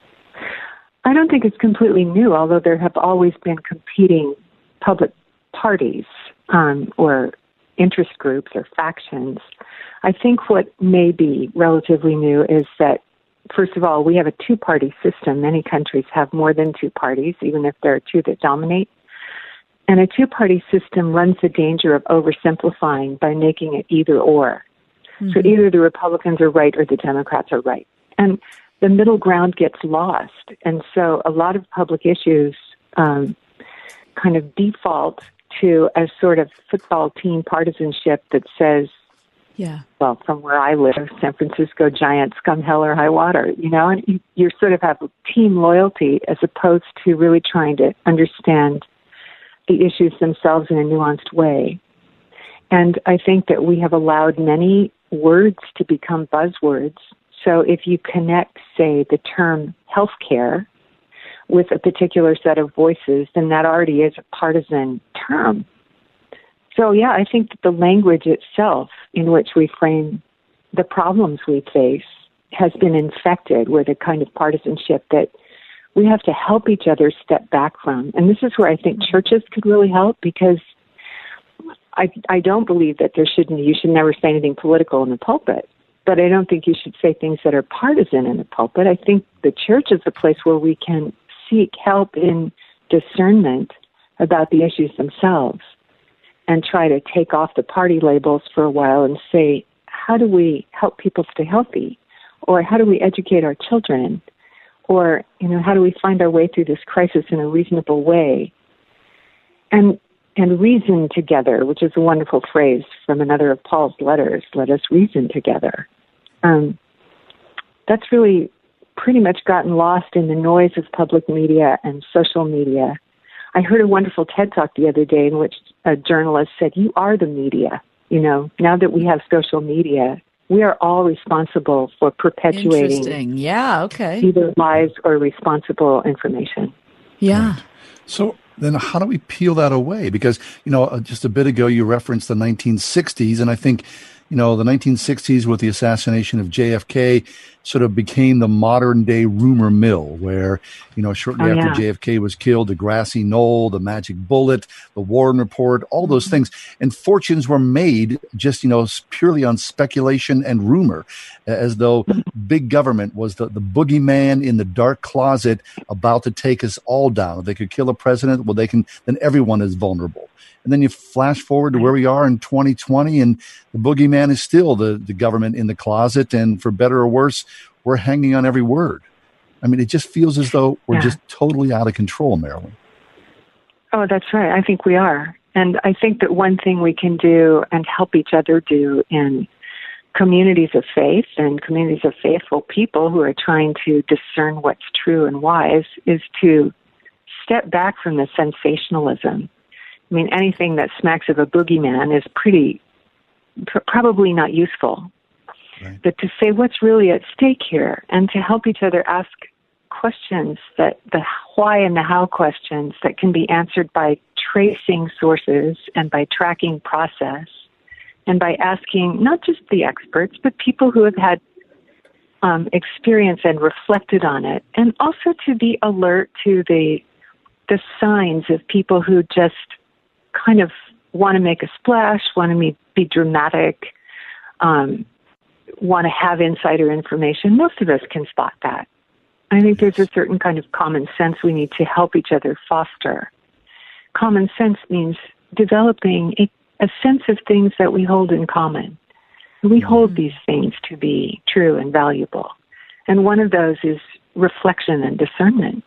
I don't think it's completely new, although there have always been competing public parties or interest groups or factions. I think what may be relatively new is that, first of all, we have a two-party system. Many countries have more than two parties, even if there are two that dominate. And a two-party system runs the danger of oversimplifying by making it either or. Mm-hmm. So either the Republicans are right or the Democrats are right. And the middle ground gets lost. And so a lot of public issues kind of default to a sort of football team partisanship that says, well, from where I live, San Francisco Giants, come hell or high water, and you sort of have team loyalty as opposed to really trying to understand the issues themselves in a nuanced way. And I think that we have allowed many words to become buzzwords. So if you connect, say, the term healthcare with a particular set of voices, then that already is a partisan term. So, yeah, I think that the language itself in which we frame the problems we face has been infected with a kind of partisanship that we have to help each other step back from. And this is where I think churches could really help, because I don't believe that you should never say anything political in the pulpit, but I don't think you should say things that are partisan in the pulpit. I think the church is a place where we can seek help in discernment about the issues themselves and try to take off the party labels for a while and say, how do we help people stay healthy? Or how do we educate our children? Or, how do we find our way through this crisis in a reasonable way? And reason together, which is a wonderful phrase from another of Paul's letters, let us reason together. That's really pretty much gotten lost in the noise of public media and social media. I heard a wonderful TED Talk the other day in which a journalist said, you are the media. Now that we have social media, we are all responsible for perpetuating either lies or responsible information. Yeah. Right. So then how do we peel that away? Because, just a bit ago you referenced the 1960s, and I think, the 1960s with the assassination of JFK sort of became the modern day rumor mill where, shortly after JFK was killed, the grassy knoll, the magic bullet, the Warren Report, all those things. And fortunes were made just, purely on speculation and rumor, as though big government was the boogeyman in the dark closet about to take us all down. If they could kill a president, well, then everyone is vulnerable. And then you flash forward to where we are in 2020, and the boogeyman is still the government in the closet. And for better or worse, we're hanging on every word. I mean, it just feels as though we're just totally out of control, Marilyn. Oh, that's right. I think we are. And I think that one thing we can do and help each other do in communities of faith and communities of faithful people who are trying to discern what's true and wise is to step back from the sensationalism. I mean, anything that smacks of a boogeyman is probably not useful. Right. But to say what's really at stake here and to help each other ask questions, that the why and the how questions that can be answered by tracing sources and by tracking process and by asking not just the experts, but people who have had experience and reflected on it, and also to be alert to the signs of people who just kind of want to make a splash, want to be dramatic, want to have insider information. Most of us can spot that. I think there's a certain kind of common sense we need to help each other foster. Common sense means developing a sense of things that we hold in common. We hold these things to be true and valuable. And one of those is reflection and discernment.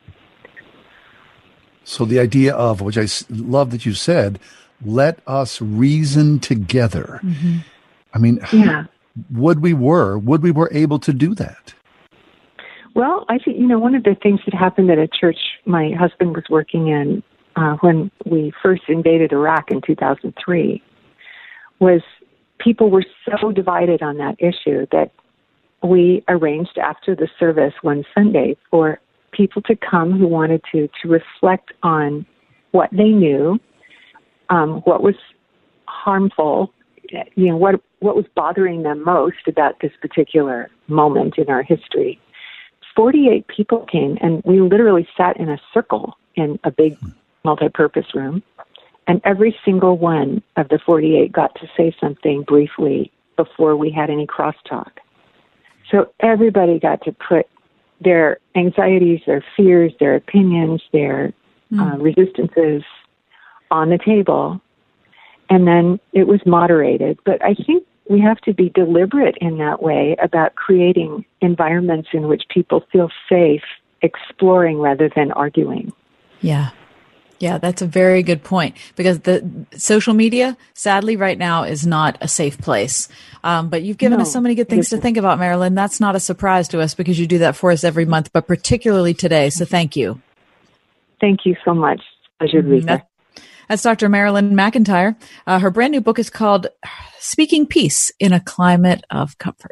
So the idea of, which I love that you said, let us reason together. Mm-hmm. I mean, would we were able to do that? Well, I think, one of the things that happened at a church my husband was working in when we first invaded Iraq in 2003 was people were so divided on that issue that we arranged after the service one Sunday for people to come who wanted to reflect on what they knew, what was harmful, what was bothering them most about this particular moment in our history. 48 people came, and we literally sat in a circle in a big multi-purpose room, and every single one of the 48 got to say something briefly before we had any crosstalk. So everybody got to put their anxieties, their fears, their opinions, their resistances on the table, and then it was moderated. But I think we have to be deliberate in that way about creating environments in which people feel safe exploring rather than arguing. Yeah. Yeah, that's a very good point, because the social media, sadly, right now is not a safe place. But you've given us so many good things to think about, Marilyn. That's not a surprise to us because you do that for us every month, but particularly today. So thank you. Thank you so much. Pleasure to be here. That's Dr. Marilyn McIntyre. Her brand new book is called Speaking Peace in a Climate of Comfort.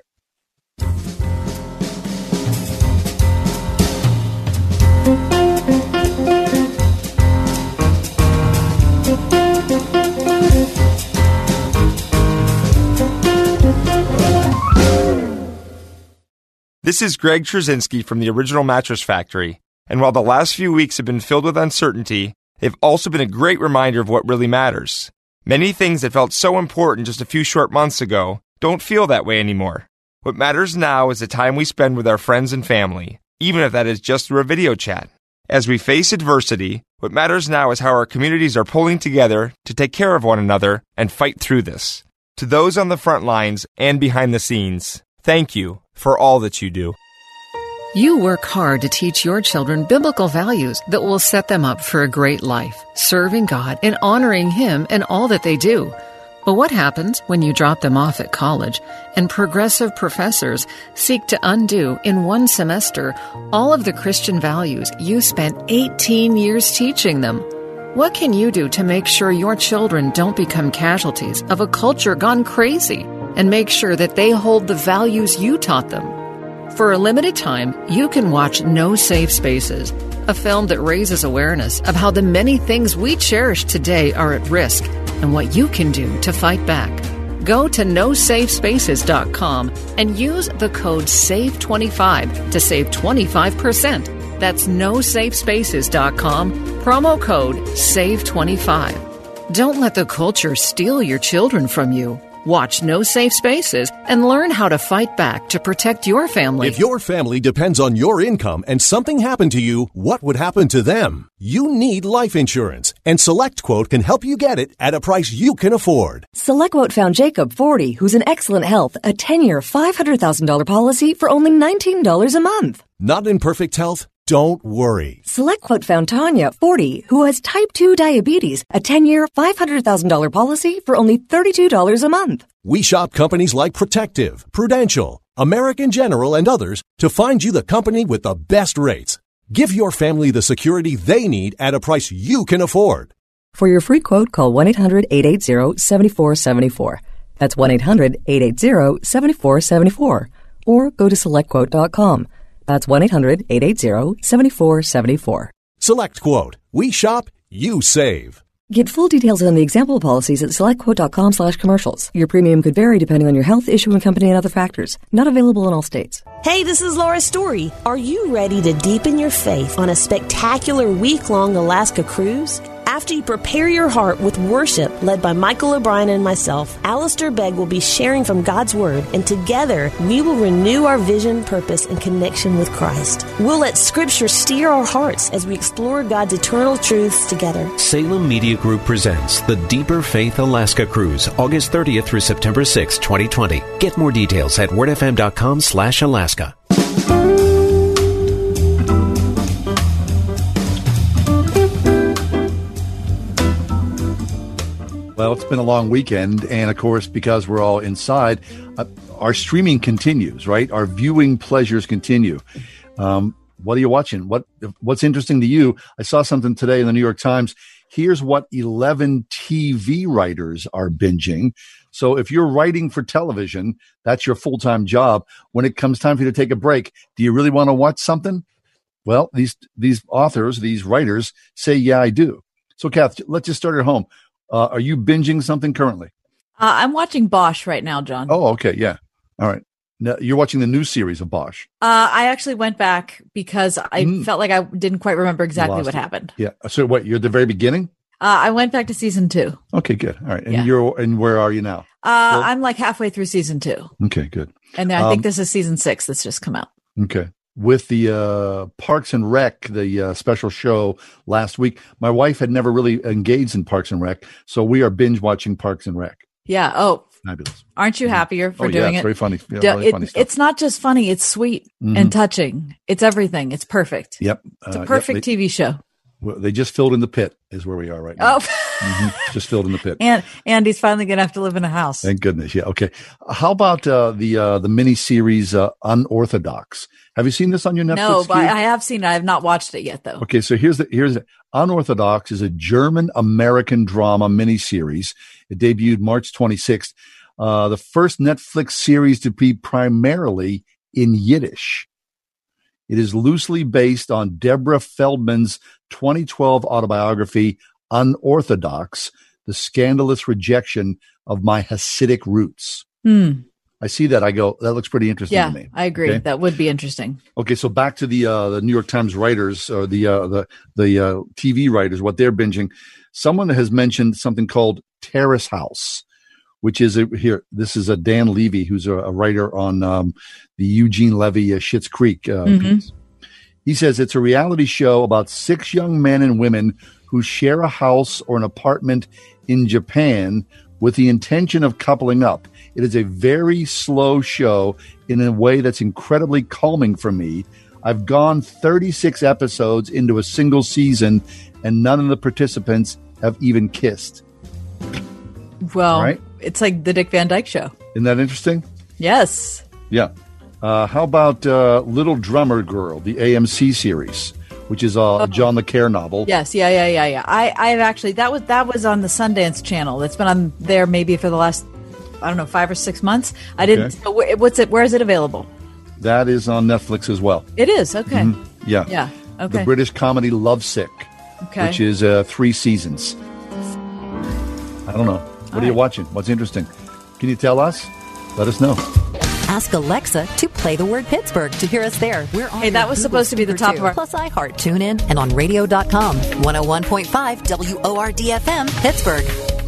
This is Greg Trzynski from the Original Mattress Factory, and while the last few weeks have been filled with uncertainty, they've also been a great reminder of what really matters. Many things that felt so important just a few short months ago don't feel that way anymore. What matters now is the time we spend with our friends and family, even if that is just through a video chat. As we face adversity, what matters now is how our communities are pulling together to take care of one another and fight through this. To those on the front lines and behind the scenes, thank you for all that you do. You work hard to teach your children biblical values that will set them up for a great life, serving God and honoring Him in all that they do. But what happens when you drop them off at college and progressive professors seek to undo in one semester all of the Christian values you spent 18 years teaching them? What can you do to make sure your children don't become casualties of a culture gone crazy and make sure that they hold the values you taught them? For a limited time, you can watch No Safe Spaces, a film that raises awareness of how the many things we cherish today are at risk and what you can do to fight back. Go to nosafespaces.com and use the code SAVE25 to save 25%. That's nosafespaces.com, promo code SAVE25. Don't let the culture steal your children from you. Watch No Safe Spaces and learn how to fight back to protect your family. If your family depends on your income and something happened to you, what would happen to them? You need life insurance, and SelectQuote can help you get it at a price you can afford. SelectQuote found Jacob, 40, who's in excellent health, a 10-year, $500,000 policy for only $19 a month. Not in perfect health? Don't worry. SelectQuote found Tanya, 40, who has type 2 diabetes, a 10-year, $500,000 policy for only $32 a month. We shop companies like Protective, Prudential, American General, and others to find you the company with the best rates. Give your family the security they need at a price you can afford. For your free quote, call 1-800-880-7474. That's 1-800-880-7474. Or go to SelectQuote.com. That's 1-800-880-7474. SelectQuote. We shop, you save. Get full details on the example policies at SelectQuote.com/commercials. Your premium could vary depending on your health, issuing company, and other factors. Not available in all states. Hey, this is Laura Story. Are you ready to deepen your faith on a spectacular week-long Alaska cruise? After you prepare your heart with worship led by Michael O'Brien and myself, Alistair Begg will be sharing from God's Word, and together we will renew our vision, purpose, and connection with Christ. We'll let Scripture steer our hearts as we explore God's eternal truths together. Salem Media Group presents the Deeper Faith Alaska Cruise, August 30th through September 6th, 2020. Get more details at wordfm.com/Alaska. Well, it's been a long weekend, and of course, because we're all inside, our streaming continues, right? Our viewing pleasures continue. What are you watching? What's interesting to you? I saw something today in the New York Times. Here's what 11 TV writers are binging. So if you're writing for television, that's your full-time job. When it comes time for you to take a break, do you really want to watch something? Well, these authors, these writers say, yeah, I do. So, Kath, let's just start at home. Are you binging something currently? I'm watching Bosch right now, John. Oh, okay. Yeah. All right. Now, you're watching the new series of Bosch. I actually went back because I felt like I didn't quite remember exactly what happened. Yeah. So what, you're at the very beginning? I went back to season 2. Okay, good. All right. And where are you now? I'm like halfway through season 2. Okay, good. And then I think this is season 6 that's just come out. Okay. With the Parks and Rec, the special show last week, my wife had never really engaged in Parks and Rec, so we are binge watching Parks and Rec. Yeah. Oh, fabulous! Aren't you happier for doing it's it? Very funny. Yeah, really funny stuff. It's not just funny; it's sweet and touching. It's everything. It's perfect. Yep. It's a perfect TV show. Well, they just filled in the pit is where we are right now. Just filled in the pit. And Andy's finally going to have to live in a house. Thank goodness. Yeah. Okay. How about the mini series Unorthodox? Have you seen this on your Netflix? No, but I have seen it. I have not watched it yet, though. Okay. So here's Unorthodox is a German-American drama miniseries. It debuted March 26th. The first Netflix series to be primarily in Yiddish. It is loosely based on Deborah Feldman's 2012 autobiography, Unorthodox, The Scandalous Rejection of My Hasidic Roots. I see that. I go, that looks pretty interesting to me. Yeah, I agree. Okay? That would be interesting. Okay, so back to the New York Times writers, or the TV writers, what they're binging. Someone has mentioned something called Terrace House, which is this is a Dan Levy, who's a writer on the Eugene Levy Schitt's Creek piece. He says it's a reality show about 6 young men and women who share a house or an apartment in Japan with the intention of coupling up. It is a very slow show in a way that's incredibly calming for me. I've gone 36 episodes into a single season, and none of the participants have even kissed. Well, right? It's like the Dick Van Dyke Show. Isn't that interesting? Yes. Yeah. How about Little Drummer Girl, the AMC series, which is a John le Carre novel? Yes. Yeah. I've actually, that was on the Sundance Channel. It's been on there maybe for the last, 5 or 6 months. I didn't. Okay. Where is it available? That is on Netflix as well. It is. Okay. Mm-hmm. Yeah. Yeah. Okay. The British comedy Lovesick, which is 3 seasons. I don't know. What are you watching? What's interesting? Can you tell us? Let us know. Ask Alexa to play the word Pittsburgh to hear us there. We're on that was supposed to be the top of our... Plus iHeart, TuneIn, and on radio.com. 101.5 WORD-FM, Pittsburgh.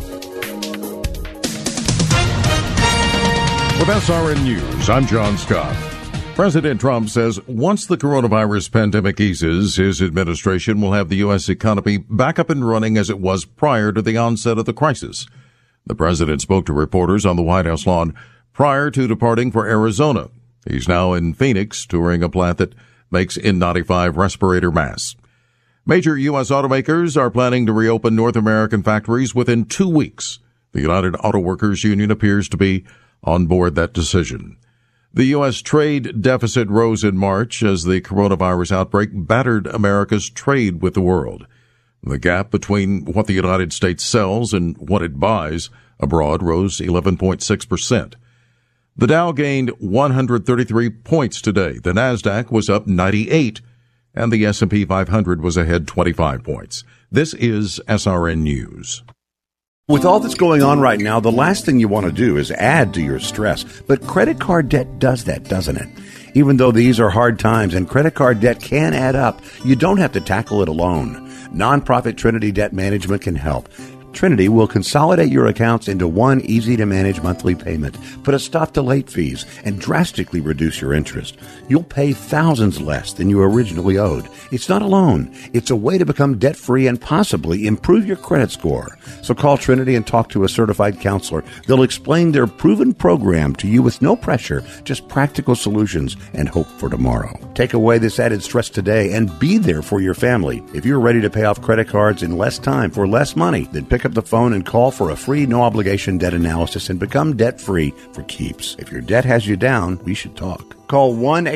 With SRN News, I'm John Scott. President Trump says once the coronavirus pandemic eases, his administration will have the U.S. economy back up and running as it was prior to the onset of the crisis. The president spoke to reporters on the White House lawn prior to departing for Arizona. He's now in Phoenix touring a plant that makes N95 respirator masks. Major U.S. automakers are planning to reopen North American factories within 2 weeks. The United Auto Workers Union appears to be on board that decision. The U.S. trade deficit rose in March as the coronavirus outbreak battered America's trade with the world. The gap between what the United States sells and what it buys abroad rose 11.6%. The Dow gained 133 points today. The Nasdaq was up 98, and the S&P 500 was ahead 25 points. This is SRN News. With all that's going on right now, the last thing you want to do is add to your stress. But credit card debt does that, doesn't it? Even though these are hard times and credit card debt can add up, you don't have to tackle it alone. Nonprofit Trinity Debt Management can help. Trinity will consolidate your accounts into one easy-to-manage monthly payment, put a stop to late fees, and drastically reduce your interest. You'll pay thousands less than you originally owed. It's not a loan. It's a way to become debt-free and possibly improve your credit score. So call Trinity and talk to a certified counselor. They'll explain their proven program to you with no pressure, just practical solutions and hope for tomorrow. Take away this added stress today and be there for your family. If you're ready to pay off credit cards in less time for less money, then pick up the phone and call for a free no-obligation debt analysis and become debt-free for keeps. If your debt has you down, we should talk. Call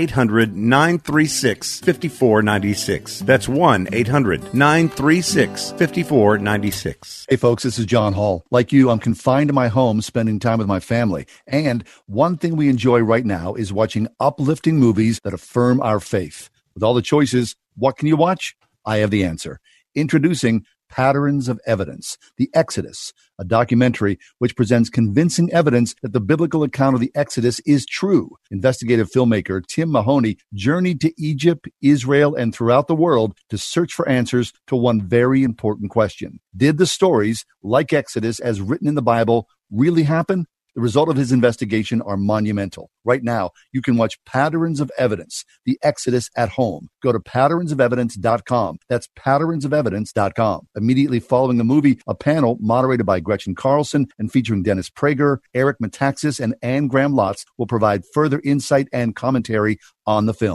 1-800-936-5496. That's 1-800-936-5496. Hey folks, this is John Hall. Like you, I'm confined to my home, spending time with my family. And one thing we enjoy right now is watching uplifting movies that affirm our faith. With all the choices, what can you watch? I have the answer. Introducing Patterns of Evidence, The Exodus, a documentary which presents convincing evidence that the biblical account of the Exodus is true. Investigative filmmaker Tim Mahoney journeyed to Egypt, Israel, and throughout the world to search for answers to one very important question. Did the stories, like Exodus as written in the Bible, really happen? The result of his investigation are monumental. Right now, you can watch Patterns of Evidence, The Exodus at home. Go to patternsofevidence.com. That's patternsofevidence.com. Immediately following the movie, a panel moderated by Gretchen Carlson and featuring Dennis Prager, Eric Metaxas, and Anne Graham Lotz will provide further insight and commentary on the film.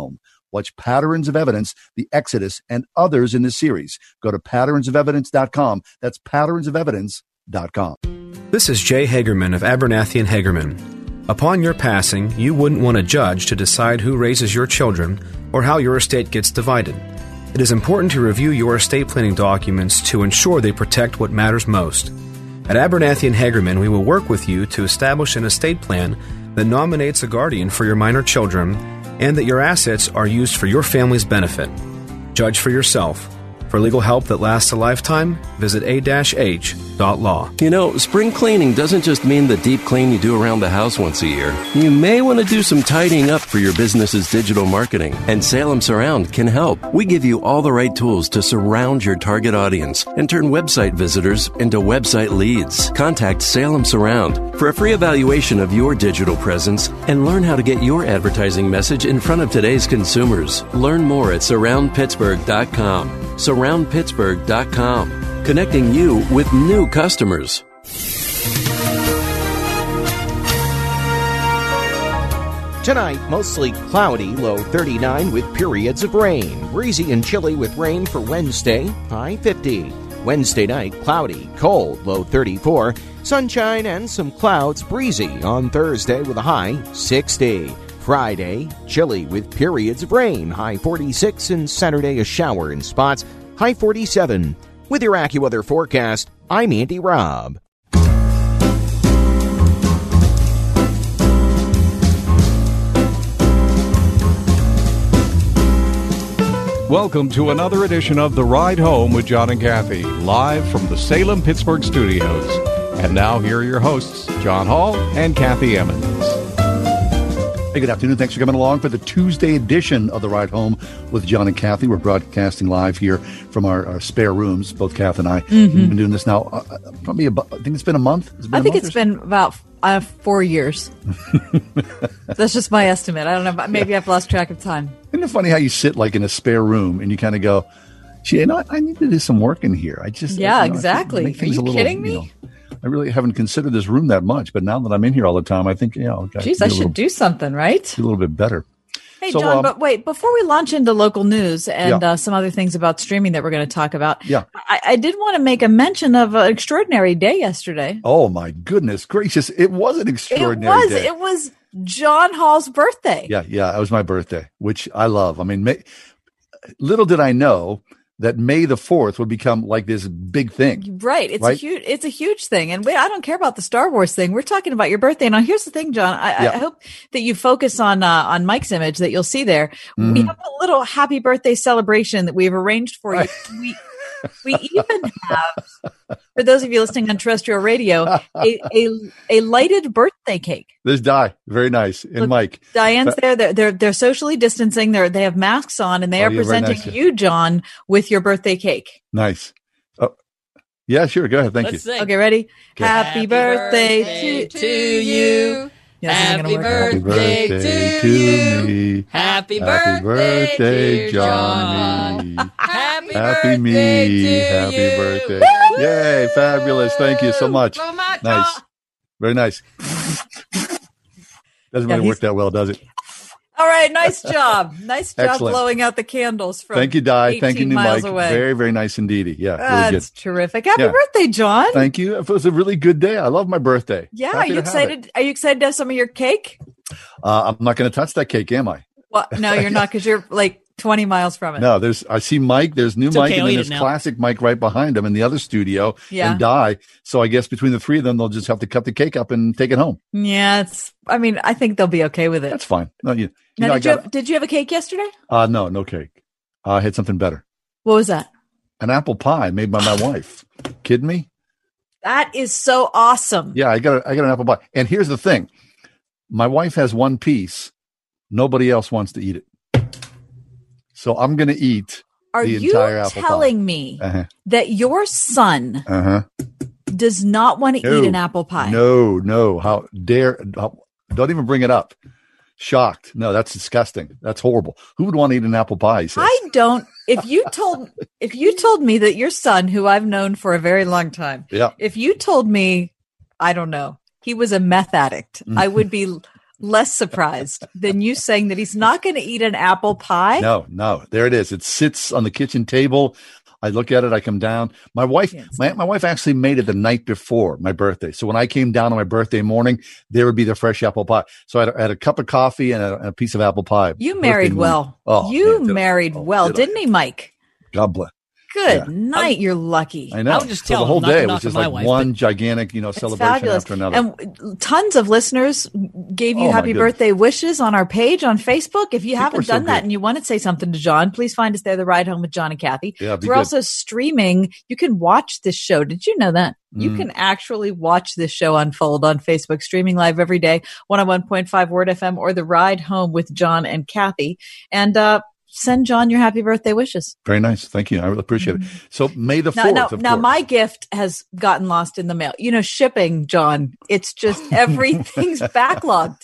Watch Patterns of Evidence, The Exodus, and others in this series. Go to patternsofevidence.com. That's patternsofevidence.com. This is Jay Hagerman of Abernathy and Hagerman. Upon your passing, you wouldn't want a judge to decide who raises your children or how your estate gets divided. It is important to review your estate planning documents to ensure they protect what matters most. At Abernathy and Hagerman, we will work with you to establish an estate plan that nominates a guardian for your minor children and that your assets are used for your family's benefit. Judge for yourself. For legal help that lasts a lifetime, visit a-h.law. You know, spring cleaning doesn't just mean the deep clean you do around the house once a year. You may want to do some tidying up for your business's digital marketing, and Salem Surround can help. We give you all the right tools to surround your target audience and turn website visitors into website leads. Contact Salem Surround for a free evaluation of your digital presence and learn how to get your advertising message in front of today's consumers. Learn more at surroundpittsburgh.com. SurroundPittsburgh.com, connecting you with new customers. Tonight, mostly cloudy, low 39 with periods of rain. Breezy and chilly with rain for Wednesday, high 50. Wednesday night, cloudy, cold, low 34. Sunshine and some clouds, breezy on Thursday with a high 60. Friday, chilly with periods of rain, high 46, and Saturday a shower in spots, high 47. With your AccuWeather forecast, I'm Andy Robb. Welcome to another edition of The Ride Home with John and Kathy, live from the Salem Pittsburgh studios. And now here are your hosts, John Hall and Kathy Emmons. Hey, good afternoon. Thanks for coming along for the Tuesday edition of The Ride Home with John and Kathy. We're broadcasting live here from our spare rooms, both Kath and I. We've been doing this now probably about, I think it's been a month. I think it's been about 4 years. That's just my estimate. I don't know. Maybe I've lost track of time. Isn't it funny how you sit like in a spare room and you kind of go, gee, I need to do some work in here. Exactly. Are you kidding me? I really haven't considered this room that much, but now that I'm in here all the time, I think, geez, I should do something, right? Do a little bit better. Hey, so, John, but wait, before we launch into local news and some other things about streaming that we're going to talk about, I did want to make a mention of an extraordinary day yesterday. Oh, my goodness gracious. It was an extraordinary day. It was John Hall's birthday. Yeah, it was my birthday, which I love. I mean, little did I know that May the 4th would become like this big thing. Right. It's a huge thing. And I don't care about the Star Wars thing. We're talking about your birthday. Now, here's the thing, John. I hope that you focus on Mike's image that you'll see there. We have a little happy birthday celebration that we've arranged for you. We even have, for those of you listening on terrestrial radio, a lighted birthday cake. There's Di, very nice, and look, Mike. Diane's there. They're socially distancing. They have masks on, and they are presenting you, John, with your birthday cake. Nice. Oh, yeah, sure. Go ahead. Thank you. Sing. Okay, ready? Happy birthday to you. Happy birthday to me. Happy birthday, Johnny. Happy birthday me. Happy birthday. Yay, fabulous. Thank you so much. Nice. Very nice. Doesn't really work that well, does it? All right, nice job. Nice job. Excellent. Blowing out the candles from Thank you, Di. Thank you, new Mike. Away. Very, very nice indeed. Yeah, really good. That's terrific. Happy birthday, John. Thank you. It was a really good day. I love my birthday. Yeah, are you excited? Are you excited to have some of your cake? I'm not going to touch that cake, am I? Well, no, you're not, because you're like 20 miles from it. No, I see Mike. There's new Mike, and then there's classic Mike right behind him in the other studio. Yeah. And Di. So I guess between the three of them, they'll just have to cut the cake up and take it home. Yeah, I think they'll be okay with it. That's fine. No, did you have a cake yesterday? No cake. I had something better. What was that? An apple pie made by my wife. Kidding me? That is so awesome. Yeah, I got an apple pie. And here's the thing. My wife has one piece. Nobody else wants to eat it. So I'm going to eat the entire apple pie. Are you telling me that your son does not want to eat an apple pie? No. How dare. Don't even bring it up. Shocked. No, that's disgusting. That's horrible. Who would want to eat an apple pie? He says. I don't. If you told me that your son, who I've known for a very long time, if you told me, I don't know, he was a meth addict, I would be less surprised than you saying that he's not going to eat an apple pie? No. There it is. It sits on the kitchen table. I look at it. I come down. My wife actually made it the night before my birthday. So when I came down on my birthday morning, there would be the fresh apple pie. So I had a cup of coffee and a piece of apple pie. You married well. Didn't he, Mike? God bless. Good night. You're lucky. I know. I would just tell the whole him, day knock was just on my like wife, one gigantic, celebration fabulous. after another. And tons of listeners gave you happy birthday wishes on our page on Facebook. If you haven't done that and you want to say something to John, please find us there, The Ride Home with John and Kathy. Yeah, We're also streaming. You can watch this show. Did you know that? You can actually watch this show unfold on Facebook, streaming live every day, 101.5 Word FM or The Ride Home with John and Kathy. And send John your happy birthday wishes. Very nice. Thank you. I really appreciate it. So May the 4th, Now my gift has gotten lost in the mail. Shipping, John. It's just everything's backlogged.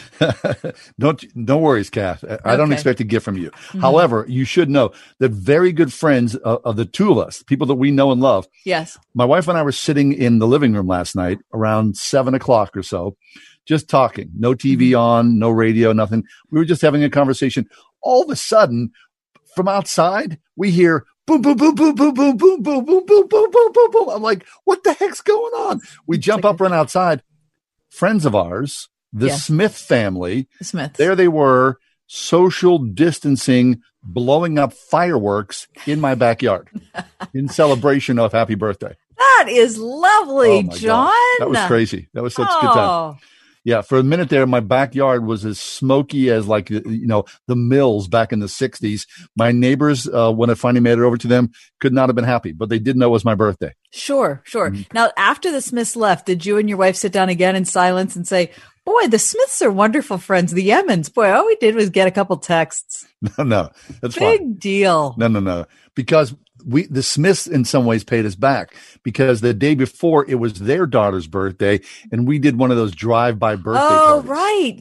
No worries, Kath. I don't expect a gift from you. However, you should know that very good friends of the two of us, people that we know and love. Yes. My wife and I were sitting in the living room last night around 7:00 or so, just talking. No TV on, no radio, nothing. We were just having a conversation. All of a sudden, from outside, we hear boom, boom, boom, boom, boom, boom, boom, boom, boom, boom, boom, boom, boom, boom. I'm like, what the heck's going on? We jump up, run outside. Friends of ours, the Smith family, there they were, social distancing, blowing up fireworks in my backyard in celebration of happy birthday. That is lovely, John. Gosh. That was crazy. That was such a good time. Yeah, for a minute there, my backyard was as smoky as the mills back in the 60s. My neighbors, when I finally made it over to them, could not have been happy, but they did know it was my birthday. Sure. Now, after the Smiths left, did you and your wife sit down again in silence and say, boy, the Smiths are wonderful friends, the Emmons? Boy, all we did was get a couple texts. No, that's fine. Big deal. No. Because the Smiths in some ways paid us back because the day before it was their daughter's birthday and we did one of those drive-by birthday parties. Right.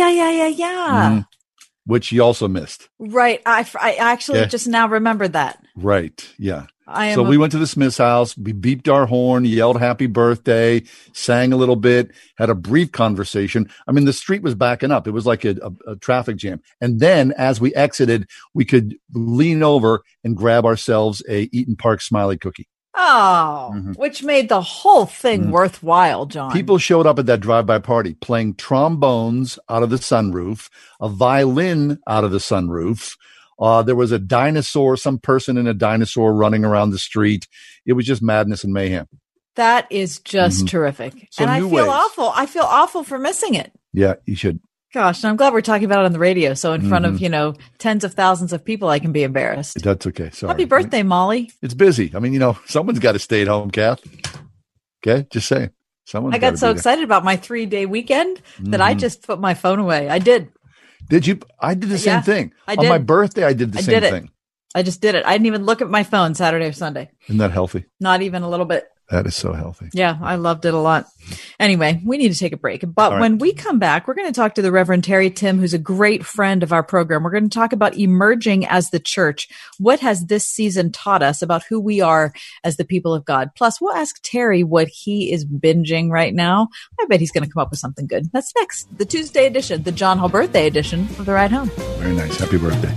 Yeah. Which you also missed. Right. I actually just now remembered that. Right. Yeah. So we went to the Smith's house, we beeped our horn, yelled happy birthday, sang a little bit, had a brief conversation. I mean, the street was backing up. It was like a traffic jam. And then as we exited, we could lean over and grab ourselves a Eaton Park Smiley cookie. Which made the whole thing worthwhile, John. People showed up at that drive-by party playing trombones out of the sunroof, a violin out of the sunroof. There was a dinosaur, some person in a dinosaur running around the street. It was just madness and mayhem. That is just terrific. So and I feel awful. I feel awful for missing it. Yeah, you should. Gosh, and I'm glad we're talking about it on the radio. So in front of, tens of thousands of people, I can be embarrassed. That's okay. Sorry. Happy birthday, Molly. It's busy. I mean, someone's got to stay at home, Kath. Okay, just saying. I got so excited about my 3-day weekend that I just put my phone away. I did. Did you? I did the same thing. I did. On my birthday, I did the same thing. I just did it. I didn't even look at my phone Saturday or Sunday. Isn't that healthy? Not even a little bit. That is so healthy. Yeah, I loved it a lot. Anyway, we need to take a break. But when we come back, we're going to talk to the Reverend Terry Tim, who's a great friend of our program. We're going to talk about emerging as the church. What has this season taught us about who we are as the people of God? Plus, we'll ask Terry what he is binging right now. I bet he's going to come up with something good. That's next. The Tuesday edition, the John Hall birthday edition of The Ride Home. Very nice. Happy birthday.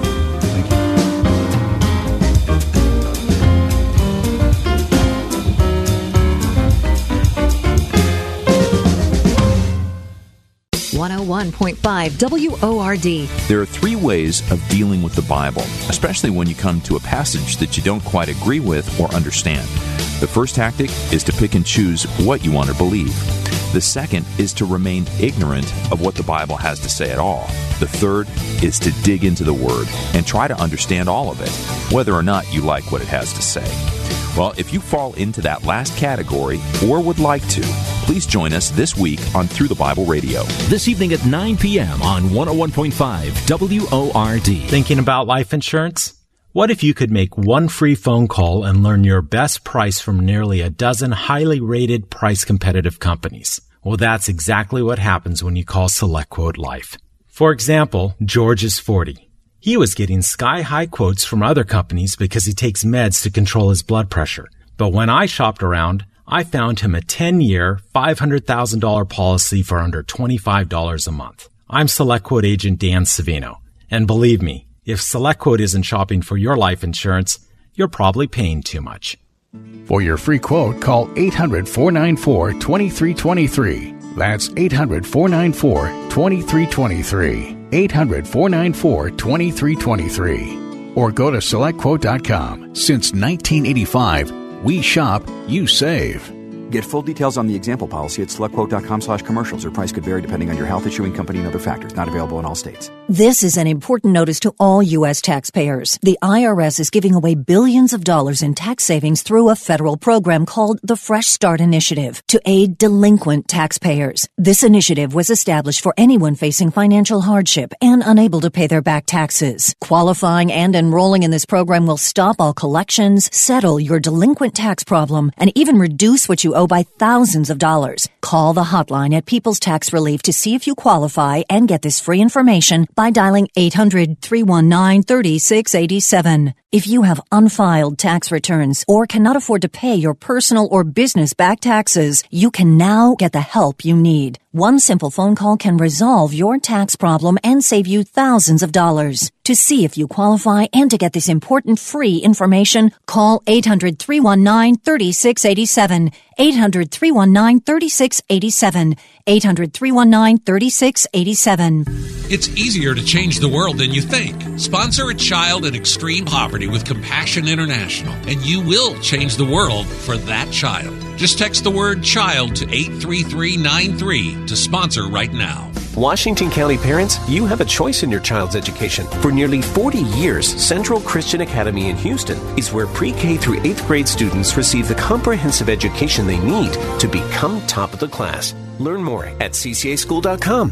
101.5 WORD. There are 3 ways of dealing with the Bible, especially when you come to a passage that you don't quite agree with or understand. The first tactic is to pick and choose what you want to believe. The second is to remain ignorant of what the Bible has to say at all. The third is to dig into the Word and try to understand all of it, whether or not you like what it has to say. Well, if you fall into that last category or would like to, please join us this week on Through the Bible Radio. This evening at 9 p.m. on 101.5 WORD. Thinking about life insurance? What if you could make one free phone call and learn your best price from nearly a dozen highly rated price-competitive companies? Well, that's exactly what happens when you call SelectQuote Life. For example, George is 40. He was getting sky-high quotes from other companies because he takes meds to control his blood pressure. But when I shopped around, I found him a 10-year, $500,000 policy for under $25 a month. I'm SelectQuote agent Dan Savino. And believe me, if SelectQuote isn't shopping for your life insurance, you're probably paying too much. For your free quote, call 800-494-2323. That's 800-494-2323. 800-494-2323. Or go to SelectQuote.com. Since 1985, we shop, you save. Get full details on the example policy at SelectQuote.com/commercials. Or price could vary depending on your health, issuing company, and other factors. Not available in all states. This is an important notice to all U.S. taxpayers. The IRS is giving away billions of dollars in tax savings through a federal program called the Fresh Start Initiative to aid delinquent taxpayers. This initiative was established for anyone facing financial hardship and unable to pay their back taxes. Qualifying and enrolling in this program will stop all collections, settle your delinquent tax problem, and even reduce what you owe by thousands of dollars. Call the hotline at People's Tax Relief to see if you qualify and get this free information by dialing 800-319-3687. If you have unfiled tax returns or cannot afford to pay your personal or business back taxes, you can now get the help you need. One simple phone call can resolve your tax problem and save you thousands of dollars. To see if you qualify and to get this important free information, call 800-319-3687. 800-319-3687. 800-319-3687. It's easier to change the world than you think. Sponsor a child in extreme poverty with Compassion International, and you will change the world for that child. Just text the word CHILD to 83393 to sponsor right now. Washington County parents, you have a choice in your child's education. For nearly 40 years, Central Christian Academy in Houston is where pre-K through 8th grade students receive the comprehensive education they need to become top of the class. Learn more at ccaschool.com.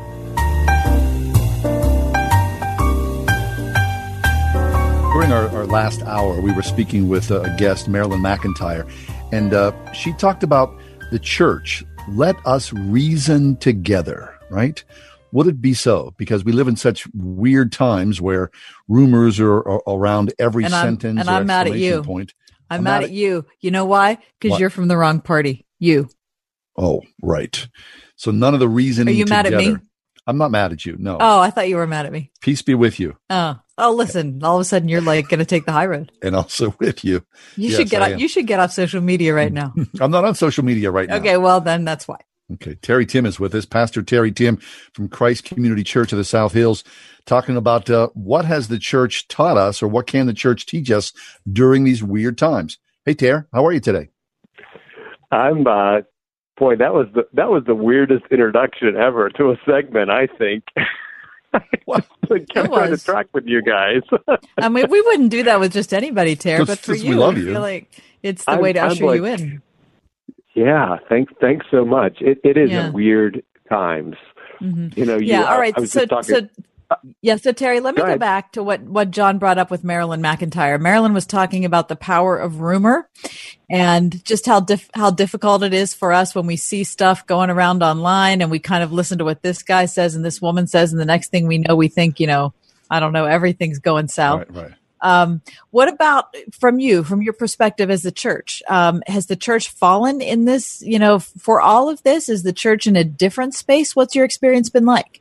During our last hour, we were speaking with a guest, Marilyn McIntyre, and she talked about the church. Let us reason together, right? Would it be so? Because we live in such weird times where rumors are around every sentence and or I'm mad at you. point. I'm mad at you. You know why? Because you're from the wrong party. You. Oh, right. So none of the reasoning. Are you mad at me? I'm not mad at you. No. Oh, I thought you were mad at me. Peace be with you. Oh, listen. All of a sudden, you're like going to take the high road. And also with you. You should get off. You should get off social media right now. I'm not on social media right now. Okay, well then that's why. Okay, Terry Tim is with us, Pastor Terry Tim from Christ Community Church of the South Hills, talking about what has the church taught us, or what can the church teach us during these weird times. Hey, Terry, how are you today? I'm boy, that was the weirdest introduction ever to a segment, I think. I'm trying to track with you guys. I mean, we wouldn't do that with just anybody, Terry, but for you, we love I feel like it's the way to usher you in. Yeah, thanks so much. It is a weird times. Mm-hmm. You know. All right. So Terry, let me go back to what John brought up with Marilyn McIntyre. Marilyn was talking about the power of rumor and just how difficult it is for us when we see stuff going around online and we kind of listen to what this guy says and this woman says, and the next thing we know, we think, I don't know, everything's going south. Right. What about from your perspective as the church? Has the church fallen in this, for all of this? Is the church in a different space? What's your experience been like?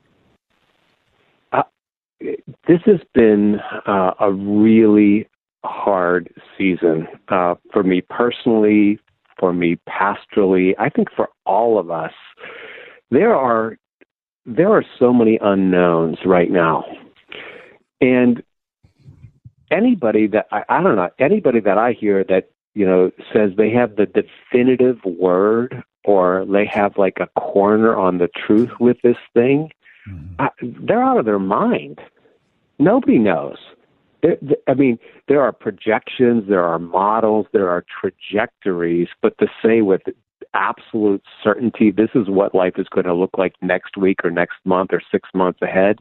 This has been a really hard season for me personally, for me pastorally. I think for all of us, there are so many unknowns right now, and anybody that anybody that I hear that says they have the definitive word or they have like a corner on the truth with this thing. They're out of their mind. Nobody knows. There are projections, there are models, there are trajectories, but to say with absolute certainty, this is what life is going to look like next week or next month or 6 months ahead,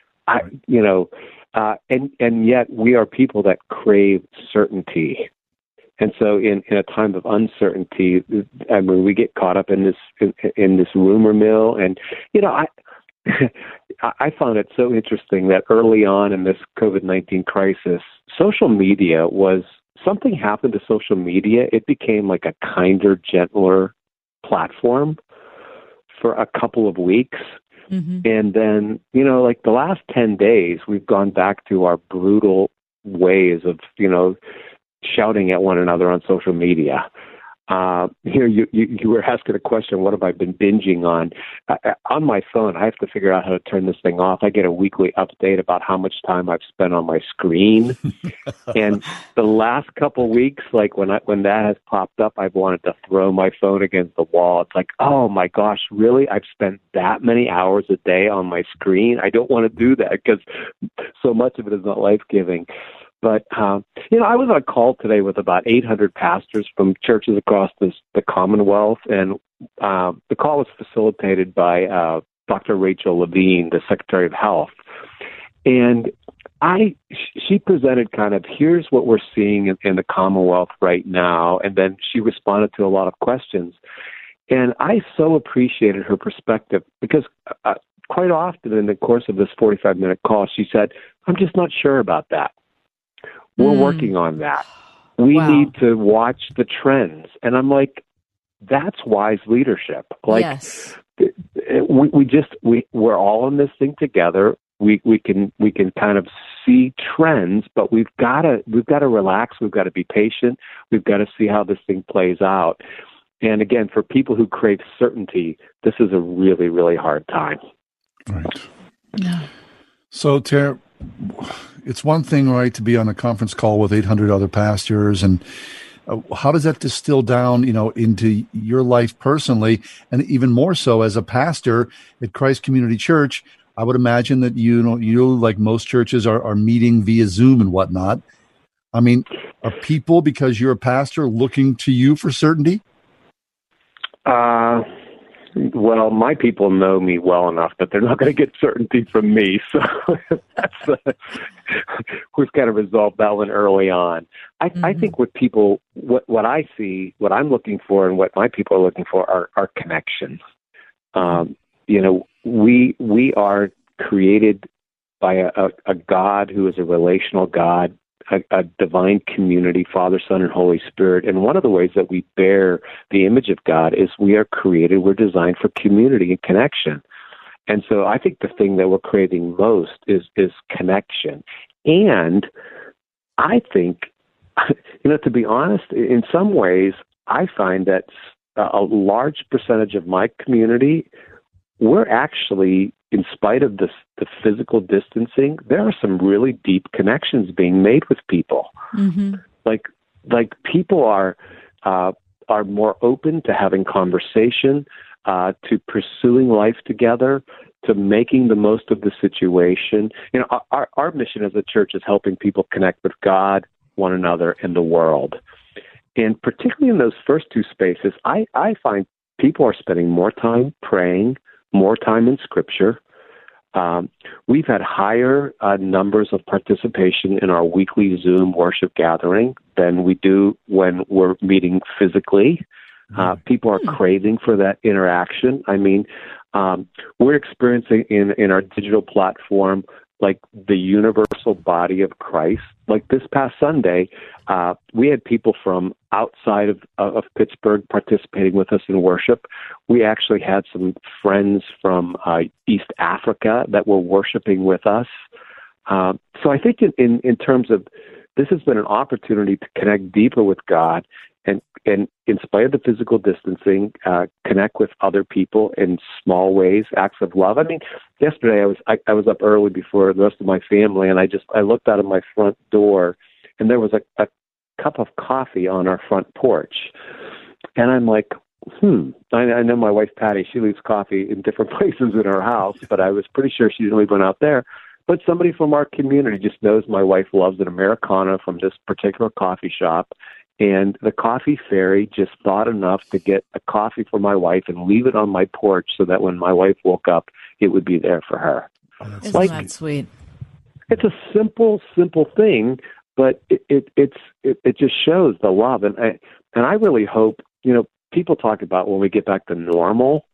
and yet we are people that crave certainty. And so in a time of uncertainty, we get caught up in this rumor mill. And, I found it so interesting that early on in this COVID-19 crisis, social media was something happened to social media. It became like a kinder, gentler platform for a couple of weeks. Mm-hmm. And then, like the last 10 days, we've gone back to our brutal ways of, shouting at one another on social media. Here, you were asking a question, what have I been binging on? On my phone, I have to figure out how to turn this thing off. I get a weekly update about how much time I've spent on my screen. And the last couple weeks, like when that has popped up, I've wanted to throw my phone against the wall. It's like, oh my gosh, really? I've spent that many hours a day on my screen? I don't want to do that because so much of it is not life-giving. But, I was on a call today with about 800 pastors from churches across the Commonwealth, and the call was facilitated by Dr. Rachel Levine, the Secretary of Health. And she presented kind of, here's what we're seeing in the Commonwealth right now, and then she responded to a lot of questions. And I so appreciated her perspective because quite often in the course of this 45-minute call, she said, I'm just not sure about that. We're working on that. We need to watch the trends. And I'm like, that's wise leadership. Like, yes. We're all in this thing together. We can kind of see trends, but we've got to relax. We've got to be patient. We've got to see how this thing plays out. And again, for people who crave certainty, this is a really, really hard time. Right. Yeah. So, Tara, it's one thing, right, to be on a conference call with 800 other pastors, and how does that distill down, into your life personally, and even more so as a pastor at Christ Community Church? I would imagine that you like most churches are meeting via Zoom and whatnot. I mean, are people, because you're a pastor, looking to you for certainty? Well, my people know me well enough that they're not going to get certainty from me. So we've got to resolve that one early on. I think with people, what I see, what I'm looking for and what my people are looking for are connections. We are created by a God who is a relational God, a divine community, Father, Son, and Holy Spirit. And one of the ways that we bear the image of God is we're designed for community and connection. And so I think the thing that we're craving most is connection. And I think, to be honest, in some ways, I find that a large percentage of my community, we're actually, in spite of the physical distancing, there are some really deep connections being made with people. Mm-hmm. Like people are more open to having conversation, to pursuing life together, to making the most of the situation. Our mission as a church is helping people connect with God, one another, and the world. And particularly in those first two spaces, I find people are spending more time praying, more time in Scripture. We've had higher numbers of participation in our weekly Zoom worship gathering than we do when we're meeting physically. People are craving for that interaction. I mean, we're experiencing in our digital platform like the universal body of Christ. Like this past Sunday, we had people from outside of Pittsburgh participating with us in worship. We actually had some friends from East Africa that were worshiping with us. So I think in terms of this has been an opportunity to connect deeper with God and in spite of the physical distancing, connect with other people in small ways, acts of love. I mean, yesterday I was up early before the rest of my family, and I looked out of my front door, and there was a cup of coffee on our front porch, and I'm like, I know my wife Patty, she leaves coffee in different places in her house, but I was pretty sure she didn't leave one out there. But somebody from our community just knows my wife loves an Americano from this particular coffee shop. And the coffee fairy just thought enough to get a coffee for my wife and leave it on my porch so that when my wife woke up, it would be there for her. Isn't that sweet? It's a simple thing, but it just shows the love. And I really hope, people talk about when we get back to normal.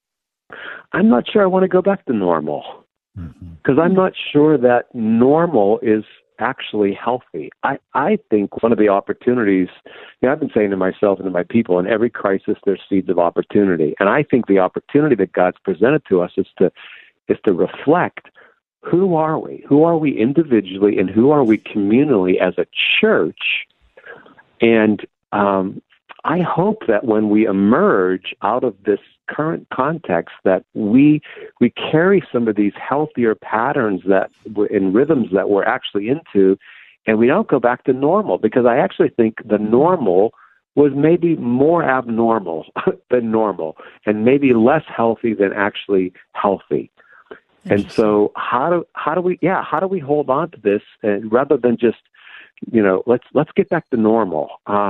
I'm not sure I want to go back to normal because I'm not sure that normal is actually healthy. I think one of the opportunities, I've been saying to myself and to my people, in every crisis there's seeds of opportunity. And I think the opportunity that God's presented to us is to reflect, who are we? Who are we individually, and who are we communally as a church? And I hope that when we emerge out of this current context, that we carry some of these healthier patterns and rhythms that we're actually into, and we don't go back to normal, because I actually think the normal was maybe more abnormal than normal, and maybe less healthy than actually healthy. And so how do we hold on to this, and rather than just, let's get back to normal.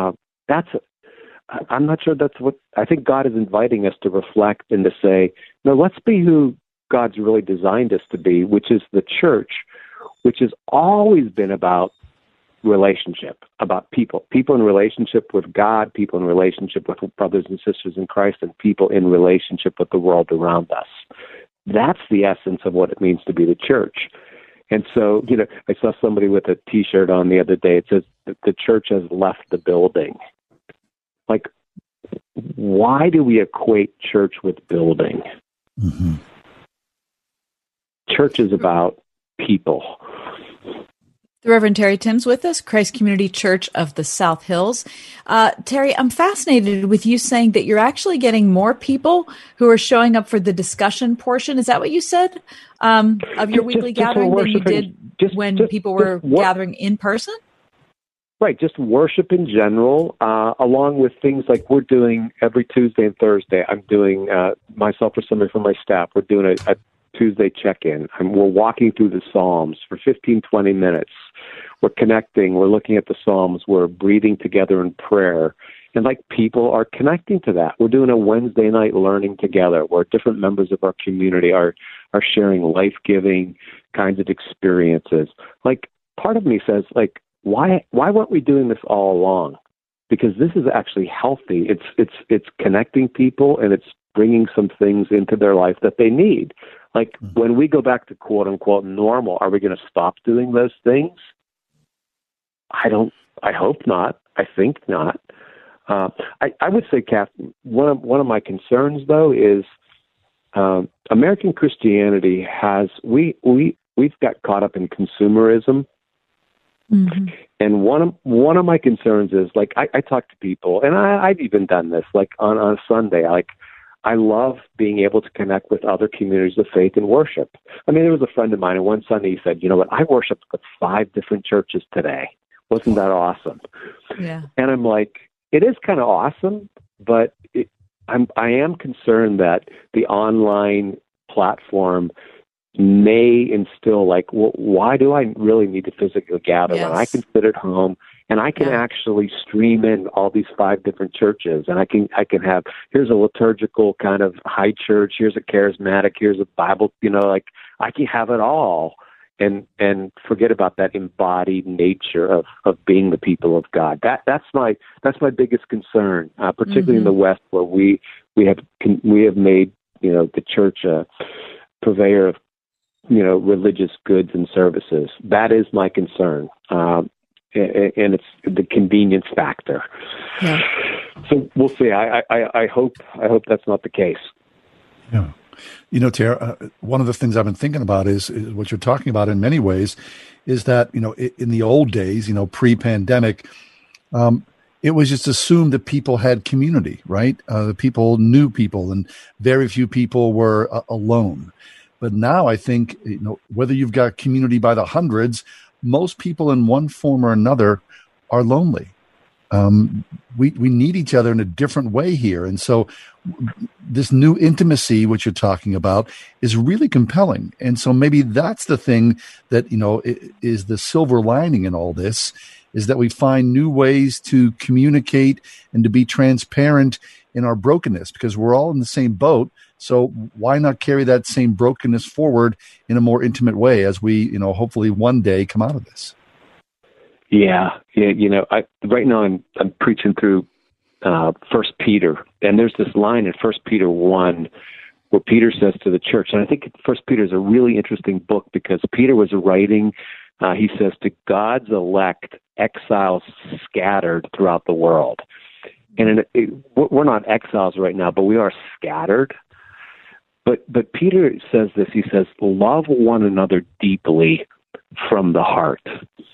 I'm not sure that's what I think God is inviting us to reflect and to say, no, let's be who God's really designed us to be, which is the church, which has always been about relationship, about people in relationship with God, people in relationship with brothers and sisters in Christ, and people in relationship with the world around us. That's the essence of what it means to be the church. And so, I saw somebody with a T-shirt on the other day. It says, the church has left the building. Like, why do we equate church with building? Mm-hmm. Church is about people. The Reverend Terry Timms with us, Christ Community Church of the South Hills. Terry, I'm fascinated with you saying that you're actually getting more people who are showing up for the discussion portion. Is that what you said of your weekly gathering than you did when people were gathering in person? Right, just worship in general, along with things like we're doing every Tuesday and Thursday. I'm doing, myself or somebody from my staff, we're doing a Tuesday check-in. We're walking through the Psalms for 15, 20 minutes. We're connecting. We're looking at the Psalms. We're breathing together in prayer. And people are connecting to that. We're doing a Wednesday night learning together where different members of our community are sharing life-giving kinds of experiences. Part of me says, why weren't we doing this all along? Because this is actually healthy. It's connecting people, and it's bringing some things into their life that they need. When we go back to quote unquote normal, are we going to stop doing those things? I hope not. I think not. I would say, Kath, one of my concerns though is American Christianity we've got caught up in consumerism. Mm-hmm. And one of my concerns is I talk to people, and I've even done this on a Sunday. I love being able to connect with other communities of faith and worship. There was a friend of mine, and one Sunday he said, "You know what? I worshiped with 5 different churches today. Wasn't that awesome?" Yeah. And I'm like, it is kind of awesome, but I am concerned that the online platform may instill why do I really need to physically gather when I can sit at home and I can actually stream in all these 5 different churches, and I can have, here's a liturgical kind of high church, here's a charismatic, here's a Bible, I can have it all and forget about that embodied nature of being the people of God. That's my biggest concern, particularly in the West, where we have made the church a purveyor of religious goods and services. That is my concern. And it's the convenience factor. Yeah. So we'll see. I hope that's not the case. Yeah. Tara, one of the things I've been thinking about is what you're talking about in many ways is that, in the old days, pre-pandemic, it was just assumed that people had community, right? The people knew people, and very few people were alone. But now I think, whether you've got community by the hundreds, most people in one form or another are lonely. We need each other in a different way here. And so this new intimacy, which you're talking about, is really compelling. And so maybe that's the thing that, is the silver lining in all this, is that we find new ways to communicate and to be transparent in our brokenness, because we're all in the same boat. So why not carry that same brokenness forward in a more intimate way as we, hopefully one day come out of this? Yeah. Right now I'm preaching through 1 Peter, and there's this line in 1 Peter 1 where Peter says to the church, and I think 1 Peter is a really interesting book because Peter was writing he says, to God's elect, exiles scattered throughout the world. And we're not exiles right now, but we are scattered. But Peter says this. He says, love one another deeply from the heart.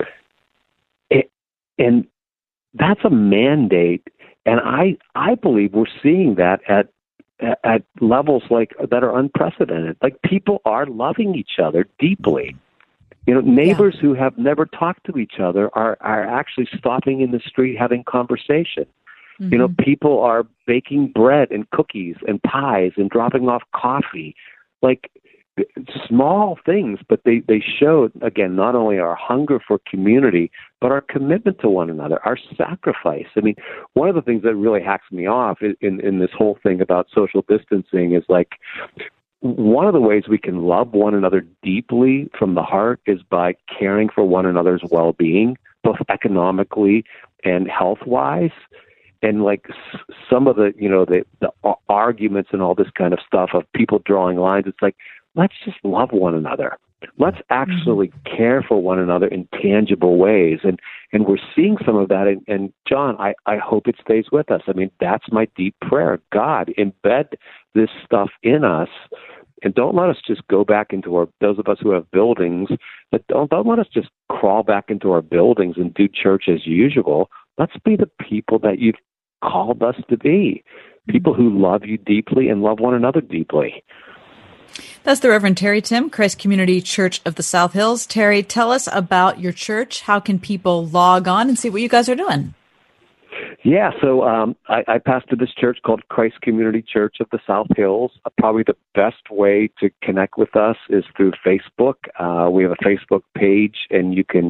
And that's a mandate. And I believe we're seeing that at levels like that are unprecedented. Like, people are loving each other deeply. Neighbors who have never talked to each other are actually stopping in the street having conversation. Mm-hmm. People are baking bread and cookies and pies and dropping off coffee. Like, small things, but they show, again, not only our hunger for community, but our commitment to one another, our sacrifice. I mean, one of the things that really hacks me off in this whole thing about social distancing is, like, one of the ways we can love one another deeply from the heart is by caring for one another's well-being, both economically and health-wise. And, like, some of the arguments and all this kind of stuff of people drawing lines, it's like, let's just love one another. Let's actually care for one another in tangible ways. And we're seeing some of that. And John, I hope it stays with us. I mean, that's my deep prayer. God, embed this stuff in us. And don't let us just go back into those of us who have buildings, but don't let us just crawl back into our buildings and do church as usual. Let's be the people that you've called us to be. People who love you deeply and love one another deeply. That's the Reverend Terry Tim, Christ Community Church of the South Hills. Terry, tell us about your church. How can people log on and see what you guys are doing? Yeah, so I pastor this church called Christ Community Church of the South Hills. Probably the best way to connect with us is through Facebook. We have a Facebook page, and you can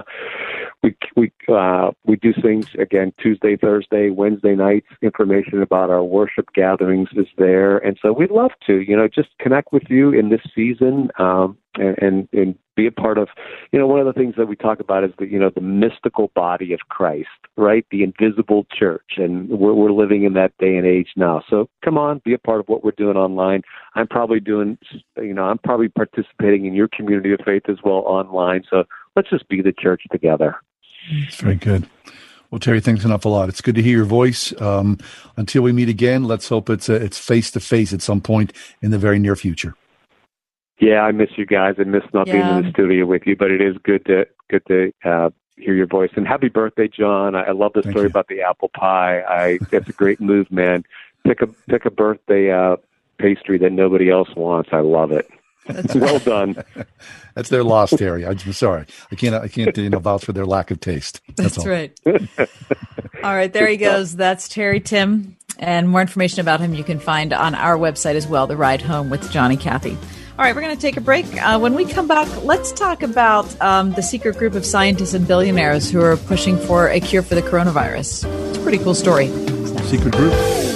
we do things, again, Tuesday, Thursday, Wednesday nights. Information about our worship gatherings is there, and so we'd love to just connect with you in this season and be a part of, one of the things that we talk about is the mystical body of Christ, right? The invisible church. And we're living in that day and age now. So come on, be a part of what we're doing online. I'm probably participating in your community of faith as well online. So let's just be the church together. That's very good. Well, Terry, thanks an awful lot. It's good to hear your voice. Until we meet again, let's hope it's face-to-face at some point in the very near future. Yeah, I miss you guys. I miss not being in the studio with you, but it is good to hear your voice. And happy birthday, John. I love the story about the apple pie. That's a great move, man. Pick a birthday pastry that nobody else wants. I love it. Well done. That's their loss, Terry. I'm sorry. I can't vouch for their lack of taste. That's right. All right, there he goes. That's Terry Tim. And more information about him you can find on our website as well, The Ride Home with John and Kathy. All right, we're going to take a break. When we come back, let's talk about the secret group of scientists and billionaires who are pushing for a cure for the coronavirus. It's a pretty cool story. Secret group.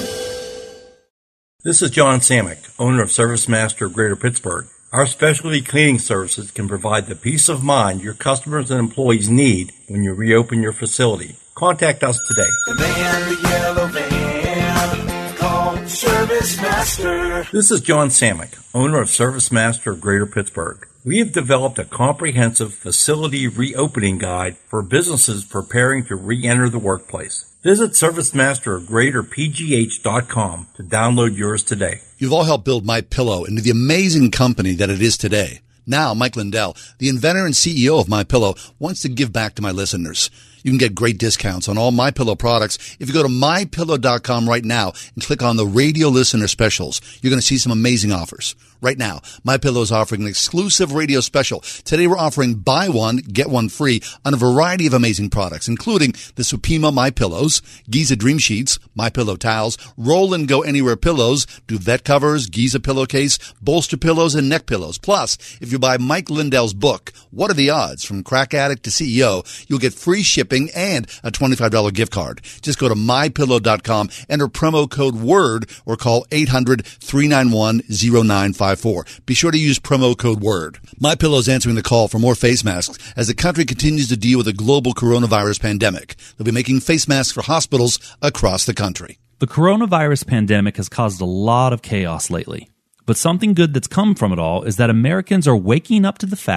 This is John Samick, owner of ServiceMaster of Greater Pittsburgh. Our specialty cleaning services can provide the peace of mind your customers and employees need when you reopen your facility. Contact us today. The man, the yellow van, called ServiceMaster. This is John Samick, owner of ServiceMaster of Greater Pittsburgh. We have developed a comprehensive facility reopening guide for businesses preparing to re-enter the workplace. Visit ServiceMasterofGreaterPGH.com to download yours today. You've all helped build MyPillow into the amazing company that it is today. Now, Mike Lindell, the inventor and CEO of MyPillow, wants to give back to my listeners. You can get great discounts on all MyPillow products if you go to MyPillow.com right now and click on the radio listener specials. You're going to see some amazing offers. Right now, MyPillow is offering an exclusive radio special. Today we're offering buy one, get one free on a variety of amazing products, including the Supima MyPillows, Giza Dream Sheets, MyPillow towels, Roll and Go Anywhere pillows, duvet covers, Giza pillowcase, bolster pillows, and neck pillows. Plus, if you buy Mike Lindell's book, What Are the Odds? From Crack Addict to CEO, you'll get free shipping and a $25 gift card. Just go to MyPillow.com, enter promo code WORD, or call 800-391-0954. Be sure to use promo code WORD. MyPillow is answering the call for more face masks as the country continues to deal with a global coronavirus pandemic. They'll be making face masks for hospitals across the country. The coronavirus pandemic has caused a lot of chaos lately. But something good that's come from it all is that Americans are waking up to the fact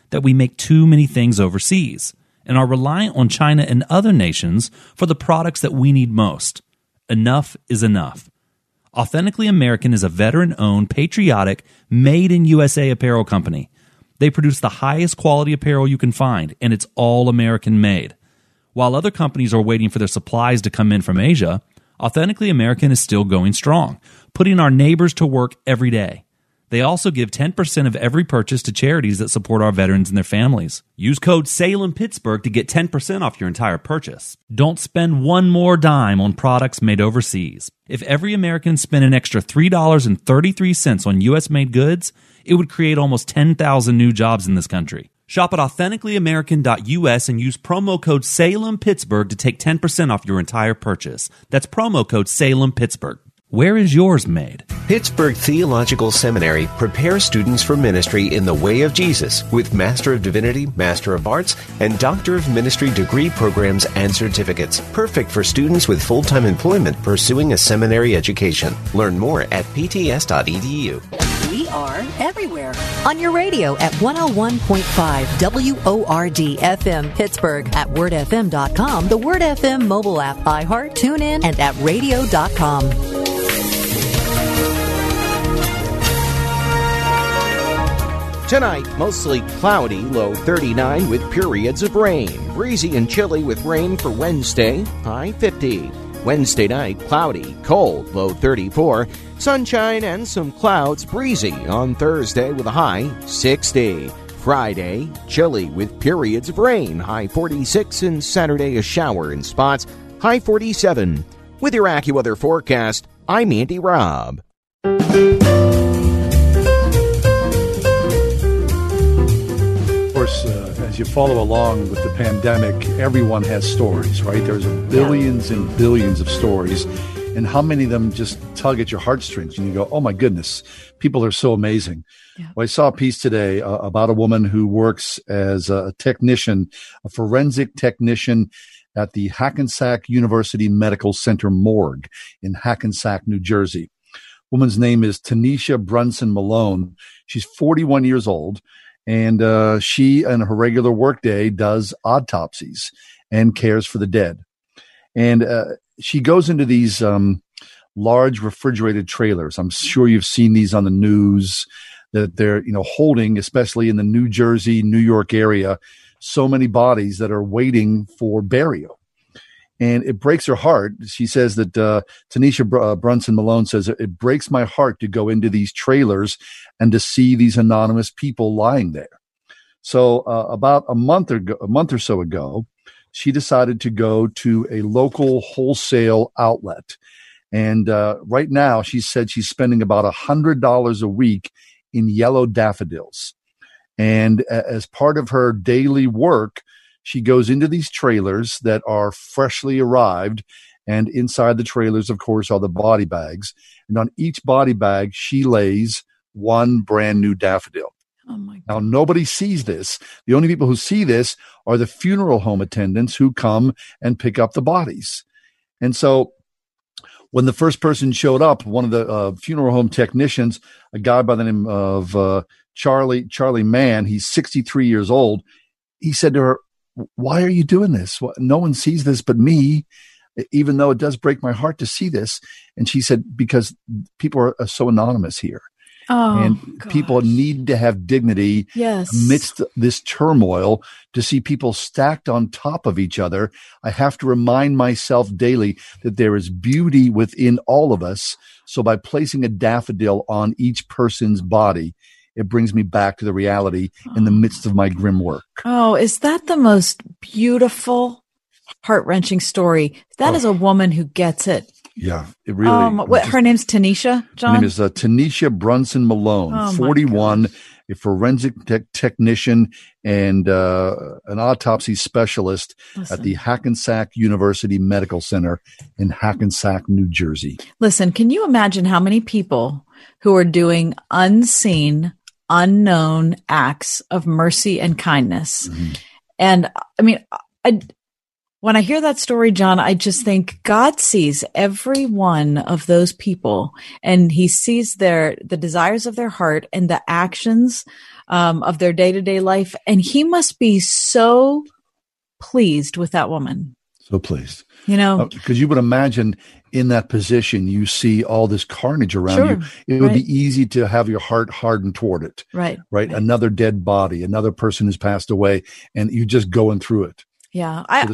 that we make too many things overseas and are reliant on China and other nations for the products that we need most. Enough is enough. Authentically American is a veteran-owned, patriotic, made-in-USA apparel company. They produce the highest quality apparel you can find, and it's all American-made. While other companies are waiting for their supplies to come in from Asia, Authentically American is still going strong, putting our neighbors to work every day. They also give 10% of every purchase to charities that support our veterans and their families. Use code SalemPittsburgh to get 10% off your entire purchase. Don't spend one more dime on products made overseas. If every American spent an extra $3.33 on U.S.-made goods, it would create almost 10,000 new jobs in this country. Shop at authenticallyamerican.us and use promo code SalemPittsburgh to take 10% off your entire purchase. That's promo code SalemPittsburgh. Where is yours made? Pittsburgh Theological Seminary prepares students for ministry in the way of Jesus with Master of Divinity, Master of Arts, and Doctor of Ministry degree programs and certificates. Perfect for students with full-time employment pursuing a seminary education. Learn more at pts.edu. We are everywhere. On your radio at 101.5 WORD FM Pittsburgh, at wordfm.com, the Word FM mobile app, iHeart, TuneIn, and at radio.com. Tonight, mostly cloudy, low 39 with periods of rain. Breezy and chilly with rain for Wednesday, high 50. Wednesday night, cloudy, cold, low 34. Sunshine and some clouds, breezy on Thursday with a high 60. Friday, chilly with periods of rain, high 46. And Saturday, a shower in spots, high 47. With your AccuWeather forecast, I'm Andy Robb. As you follow along with the pandemic, everyone has stories, right? There's billions and billions of stories, and how many of them just tug at your heartstrings, and you go, oh my goodness, people are so amazing. Yeah. Well, I saw a piece today about a woman who works as a technician, a forensic technician at the Hackensack University Medical Center morgue in Hackensack, New Jersey. Woman's name is Tanisha Brunson Malone. She's 41 years old. And she, in her regular workday, does autopsies and cares for the dead. And she goes into these large refrigerated trailers. I'm sure you've seen these on the news that they're, holding, especially in the New Jersey, New York area, so many bodies that are waiting for burial. And it breaks her heart. She says that Tanisha Brunson Malone says it breaks my heart to go into these trailers and to see these anonymous people lying there. So about a month or so ago, she decided to go to a local wholesale outlet. And right now, she said she's spending about $100 a week in yellow daffodils. And as part of her daily work, she goes into these trailers that are freshly arrived, and inside the trailers, of course, are the body bags. And on each body bag, she lays one brand new daffodil. Oh my God. Now, nobody sees this. The only people who see this are the funeral home attendants who come and pick up the bodies. And so when the first person showed up, one of the funeral home technicians, a guy by the name of Charlie Mann, he's 63 years old, he said to her, why are you doing this? No one sees this but me, even though it does break my heart to see this. And she said, because people are so anonymous here. Oh, and gosh. People need to have dignity amidst this turmoil. To see people stacked on top of each other, I have to remind myself daily that there is beauty within all of us. So by placing a daffodil on each person's body, it brings me back to the reality in the midst of my grim work. Oh, is that the most beautiful, heart-wrenching story? That is a woman who gets it. Yeah, it really. Her name's Tanisha, John? Her name is Tanisha Brunson Malone, 41, a forensic technician and an autopsy specialist at the Hackensack University Medical Center in Hackensack, New Jersey. Listen, can you imagine how many people who are doing unseen, unknown acts of mercy and kindness? Mm-hmm. And I mean, When I hear that story, John, I just think God sees every one of those people, and he sees the desires of their heart and the actions of their day-to-day life. And he must be so pleased with that woman. So pleased. Because you would imagine in that position, you see all this carnage around you. It would be easy to have your heart hardened toward it. Right. Another dead body, another person who's passed away, and you're just going through it. Yeah. I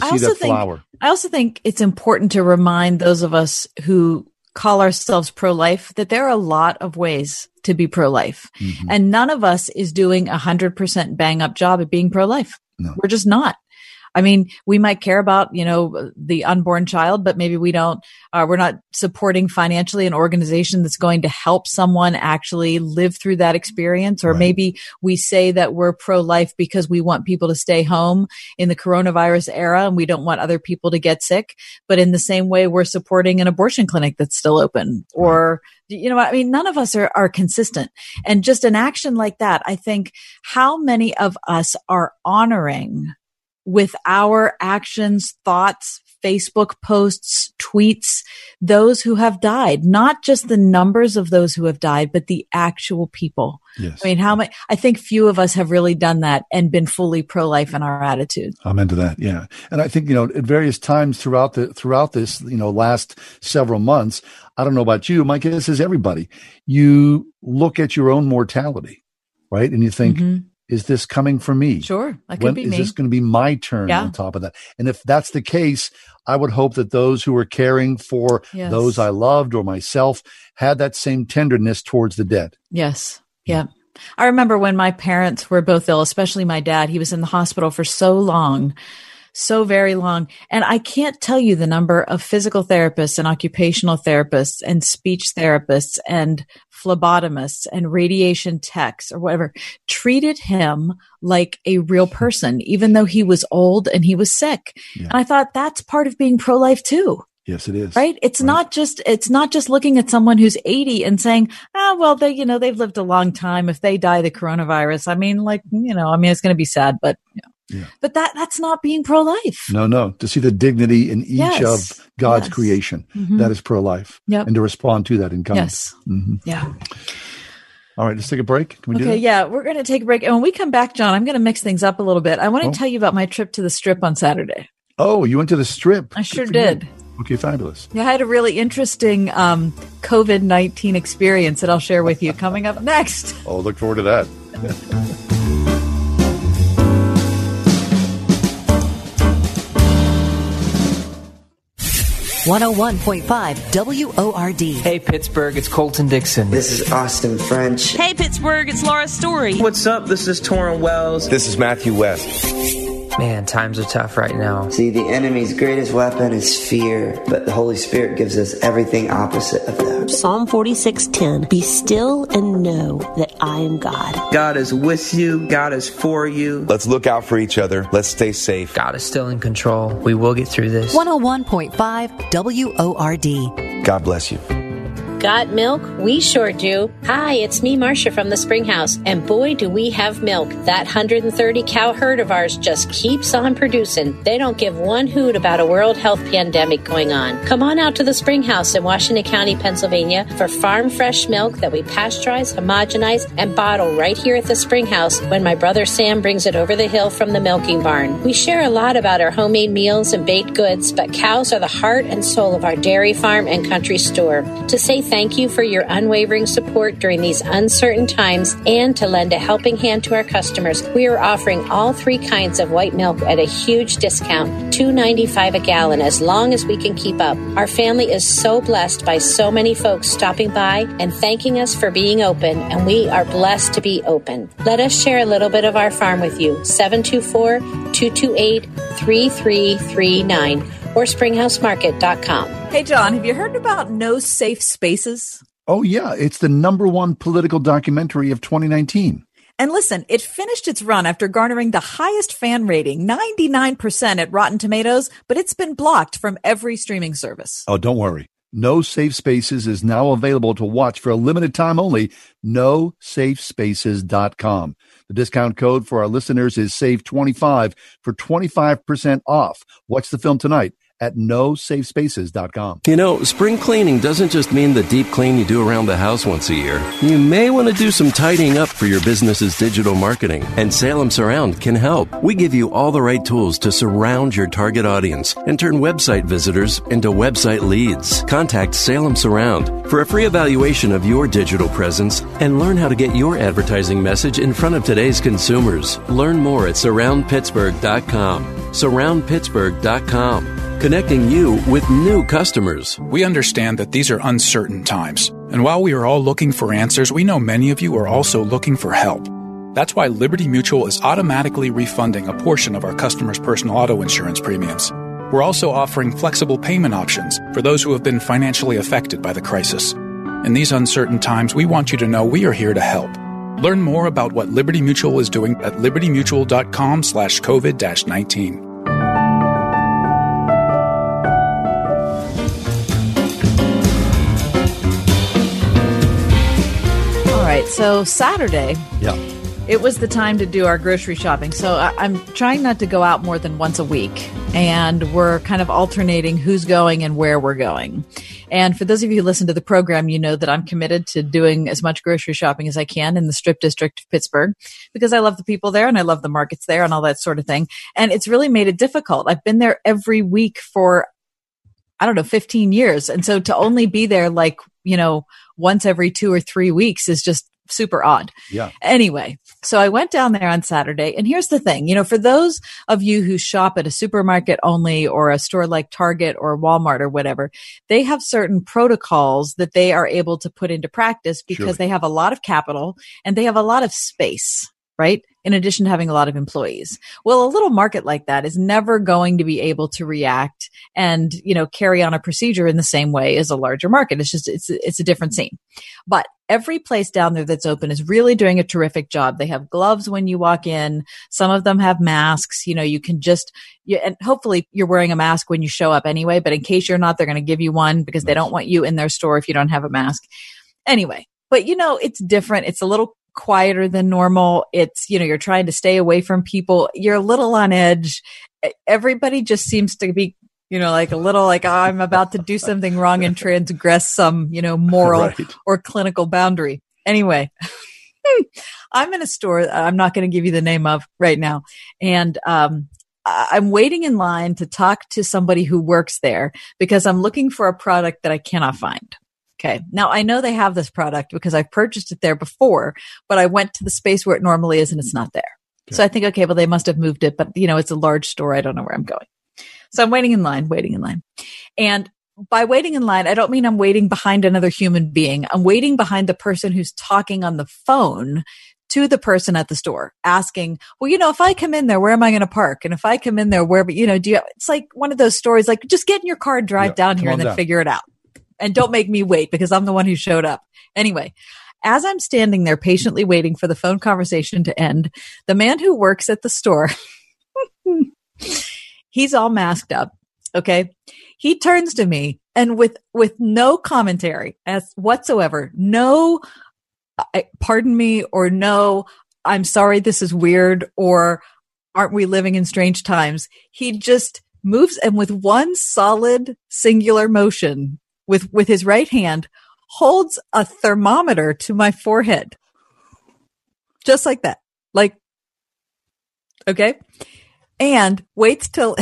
also think it's important to remind those of us who call ourselves pro-life that there are a lot of ways to be pro-life. Mm-hmm. And none of us is doing 100% bang up job at being pro-life. No. We're just not. I mean, we might care about, the unborn child, but maybe we don't, we're not supporting financially an organization that's going to help someone actually live through that experience. Or maybe we say that we're pro-life because we want people to stay home in the coronavirus era and we don't want other people to get sick. But in the same way, we're supporting an abortion clinic that's still open or, none of us are consistent. And just an action like that, I think how many of us are honoring with our actions, thoughts, Facebook posts, tweets, those who have died, not just the numbers of those who have died, but the actual people. Yes. I mean, I think few of us have really done that and been fully pro-life in our attitude. I'm into that. Yeah. And I think, at various times throughout this, last several months, I don't know about you, my guess is everybody, you look at your own mortality, right? And you think, is this coming for me? Sure. That could be me. Is this going to be my turn on top of that? And if that's the case, I would hope that those who are caring for those I loved or myself had that same tenderness towards the dead. Yes. Yeah. I remember when my parents were both ill, especially my dad. He was in the hospital for so long, so very long. And I can't tell you the number of physical therapists and occupational therapists and speech therapists and phlebotomists and radiation techs or whatever treated him like a real person, even though he was old and he was sick. Yeah. And I thought that's part of being pro-life too. Yes, it is. Right? It's not just looking at someone who's 80 and saying, they've lived a long time. If they die of the coronavirus, it's going to be sad, but but that's not being pro-life. No. To see the dignity in each of God's creation, that is pro-life. Yep. And to respond to that in kind. Yes. Mm-hmm. Yeah. All right, let's take a break. Can we do that? Yeah, we're going to take a break. And when we come back, John, I'm going to mix things up a little bit. I want to tell you about my trip to the Strip on Saturday. Oh, you went to the Strip? I sure did. Okay, fabulous. Yeah, I had a really interesting COVID-19 experience that I'll share with you coming up next. Oh, look forward to that. 101.5 WORD. Hey, Pittsburgh, it's Colton Dixon. This is Austin French. Hey, Pittsburgh, it's Laura Story. What's up? This is Torrin Wells. This is Matthew West. Man, times are tough right now. See, the enemy's greatest weapon is fear, but the Holy Spirit gives us everything opposite of that. Psalm 46:10. Be still and know that I am God. God is with you. God is for you. Let's look out for each other. Let's stay safe. God is still in control. We will get through this. 101.5 WORD. God bless you. Got milk? We sure do. Hi, it's me, Marcia, from the Springhouse. And boy, do we have milk. That 130 cow herd of ours just keeps on producing. They don't give one hoot about a world health pandemic going on. Come on out to the Springhouse in Washington County, Pennsylvania for farm fresh milk that we pasteurize, homogenize, and bottle right here at the Springhouse when my brother Sam brings it over the hill from the milking barn. We share a lot about our homemade meals and baked goods, but cows are the heart and soul of our dairy farm and country store. To say thank you for your unwavering support during these uncertain times and to lend a helping hand to our customers, we are offering all three kinds of white milk at a huge discount, $2.95 a gallon, as long as we can keep up. Our family is so blessed by so many folks stopping by and thanking us for being open, and we are blessed to be open. Let us share a little bit of our farm with you. 724-228-3339 or springhousemarket.com. Hey, John, have you heard about No Safe Spaces? Oh, yeah. It's the #1 political documentary of 2019. And listen, it finished its run after garnering the highest fan rating, 99% at Rotten Tomatoes, but it's been blocked from every streaming service. Oh, don't worry. No Safe Spaces is now available to watch for a limited time only. NoSafeSpaces.com. The discount code for our listeners is SAVE25 for 25% off. Watch the film tonight at NoSafeSpaces.com. You know, spring cleaning doesn't just mean the deep clean you do around the house once a year. You may want to do some tidying up for your business's digital marketing, and Salem Surround can help. We give you all the right tools to surround your target audience and turn website visitors into website leads. Contact Salem Surround for a free evaluation of your digital presence and learn how to get your advertising message in front of today's consumers. Learn more at SurroundPittsburgh.com. SurroundPittsburgh.com. Connecting you with new customers. We understand that these are uncertain times, and while we are all looking for answers, we know many of you are also looking for help. That's why Liberty Mutual is automatically refunding a portion of our customers' personal auto insurance premiums. We're also offering flexible payment options for those who have been financially affected by the crisis. In these uncertain times, we want you to know we are here to help. Learn more about what Liberty Mutual is doing at libertymutual.com/COVID-19. All right, so Saturday, it was the time to do our grocery shopping. So I'm trying not to go out more than once a week, and we're kind of alternating who's going and where we're going. And for those of you who listen to the program, you know that I'm committed to doing as much grocery shopping as I can in the Strip District of Pittsburgh because I love the people there and I love the markets there and all that sort of thing. And it's really made it difficult. I've been there every week for, 15 years. And so to only be there once every 2 or 3 weeks is just super odd. Yeah. Anyway, so I went down there on Saturday, and here's the thing, for those of you who shop at a supermarket only or a store like Target or Walmart or whatever, they have certain protocols that they are able to put into practice because they have a lot of capital and they have a lot of space, right? In addition to having a lot of employees. Well, a little market like that is never going to be able to react and, carry on a procedure in the same way as a larger market. It's a different scene. But every place down there that's open is really doing a terrific job. They have gloves when you walk in. Some of them have masks. You can and hopefully you're wearing a mask when you show up anyway, but in case you're not, they're going to give you one because they don't want you in their store if you don't have a mask. Anyway, but it's different. It's a little quieter than normal. It's, you're trying to stay away from people. You're a little on edge. Everybody just seems to be, a little like, I'm about to do something wrong and transgress some, moral or clinical boundary. Anyway, I'm in a store I'm not going to give you the name of right now. And, I'm waiting in line to talk to somebody who works there because I'm looking for a product that I cannot find. Okay. Now I know they have this product because I've purchased it there before, but I went to the space where it normally is and it's not there. Okay. So I think, well, they must have moved it, but it's a large store. I don't know where I'm going. So I'm waiting in line. And by waiting in line, I don't mean I'm waiting behind another human being. I'm waiting behind the person who's talking on the phone to the person at the store asking, well, if I come in there, where am I going to park? And if I come in there, where, it's like one of those stories, like just get in your car and drive down here and then figure it out. And don't make me wait because I'm the one who showed up. Anyway, as I'm standing there patiently waiting for the phone conversation to end, the man who works at the store, he's all masked up. Okay. He turns to me and with no commentary as whatsoever, no, pardon me, or no, I'm sorry, this is weird, or aren't we living in strange times? He just moves and with one solid singular motion with his right hand holds a thermometer to my forehead. Just like that. Like, okay. And waits till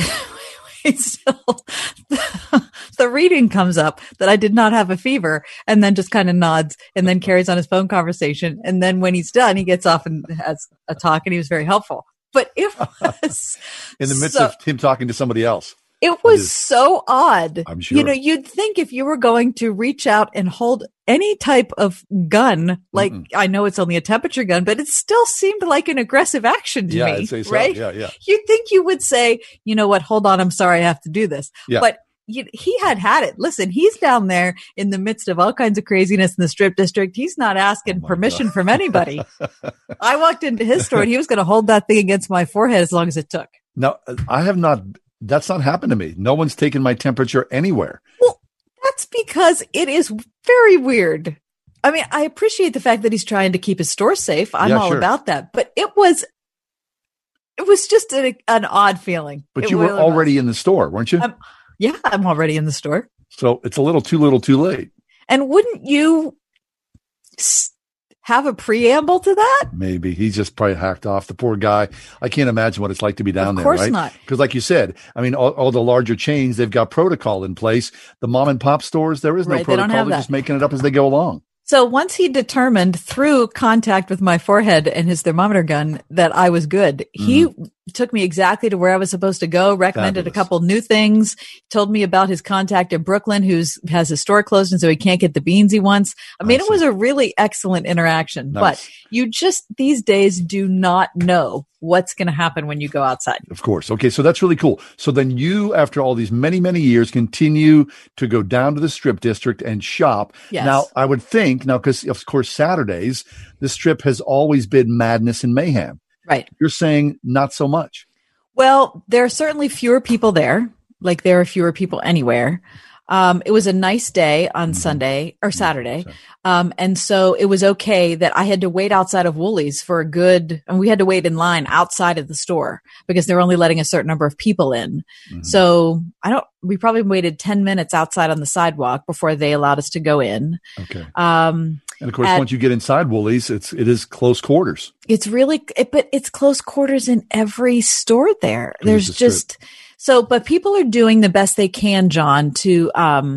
the reading comes up that I did not have a fever, and then just kind of nods and then carries on his phone conversation. And then when he's done, he gets off and has a talk, and he was very helpful. But it was in the midst of him talking to somebody else. It was so odd. I'm sure. You'd think if you were going to reach out and hold any type of gun, like I know it's only a temperature gun, but it still seemed like an aggressive action to me, I'd say so. right? Yeah. You'd think you would say, you know what, hold on, I'm sorry, I have to do this. Yeah. But he had it. Listen, he's down there in the midst of all kinds of craziness in the Strip District. He's not asking permission from anybody. I walked into his store and he was going to hold that thing against my forehead as long as it took. Now, I have not... That's not happened to me. No one's taken my temperature anywhere. Well, That's because it is very weird. I mean, I appreciate the fact that he's trying to keep his store safe. I'm all about that. But it was just an odd feeling. But you were already in the store, weren't you? Yeah, I'm already in the store. So it's a little too late. And wouldn't you have a preamble to that? Maybe. He's just probably hacked off. The poor guy. I can't imagine what it's like to be down there, right? Of course not. Because like you said, I mean, all the larger chains, they've got protocol in place. The mom and pop stores, there is no protocol. They're just making it up as they go along. So once he determined through contact with my forehead and his thermometer gun that I was good, he took me exactly to where I was supposed to go, recommended a couple new things, told me about his contact in Brooklyn who has his store closed and so he can't get the beans he wants. I mean, it was a really excellent interaction, but you just these days do not know what's going to happen when you go outside. Of course. Okay. So that's really cool. So then you, after all these many, many years, continue to go down to the Strip District and shop. Yes. Now, I would think, because of course, Saturdays, the Strip has always been madness and mayhem. Right. You're saying not so much. Well, there are certainly fewer people there. Like there are fewer people anywhere. It was a nice day on Sunday or Saturday. And so it was okay that I had to wait outside of Woolies and we had to wait in line outside of the store because they're only letting a certain number of people in. So we probably waited 10 minutes outside on the sidewalk before they allowed us to go in. Okay. And of course, once you get inside Woolies, it is close quarters. It's but it's close quarters in every store there. There's just, but people are doing the best they can, John, to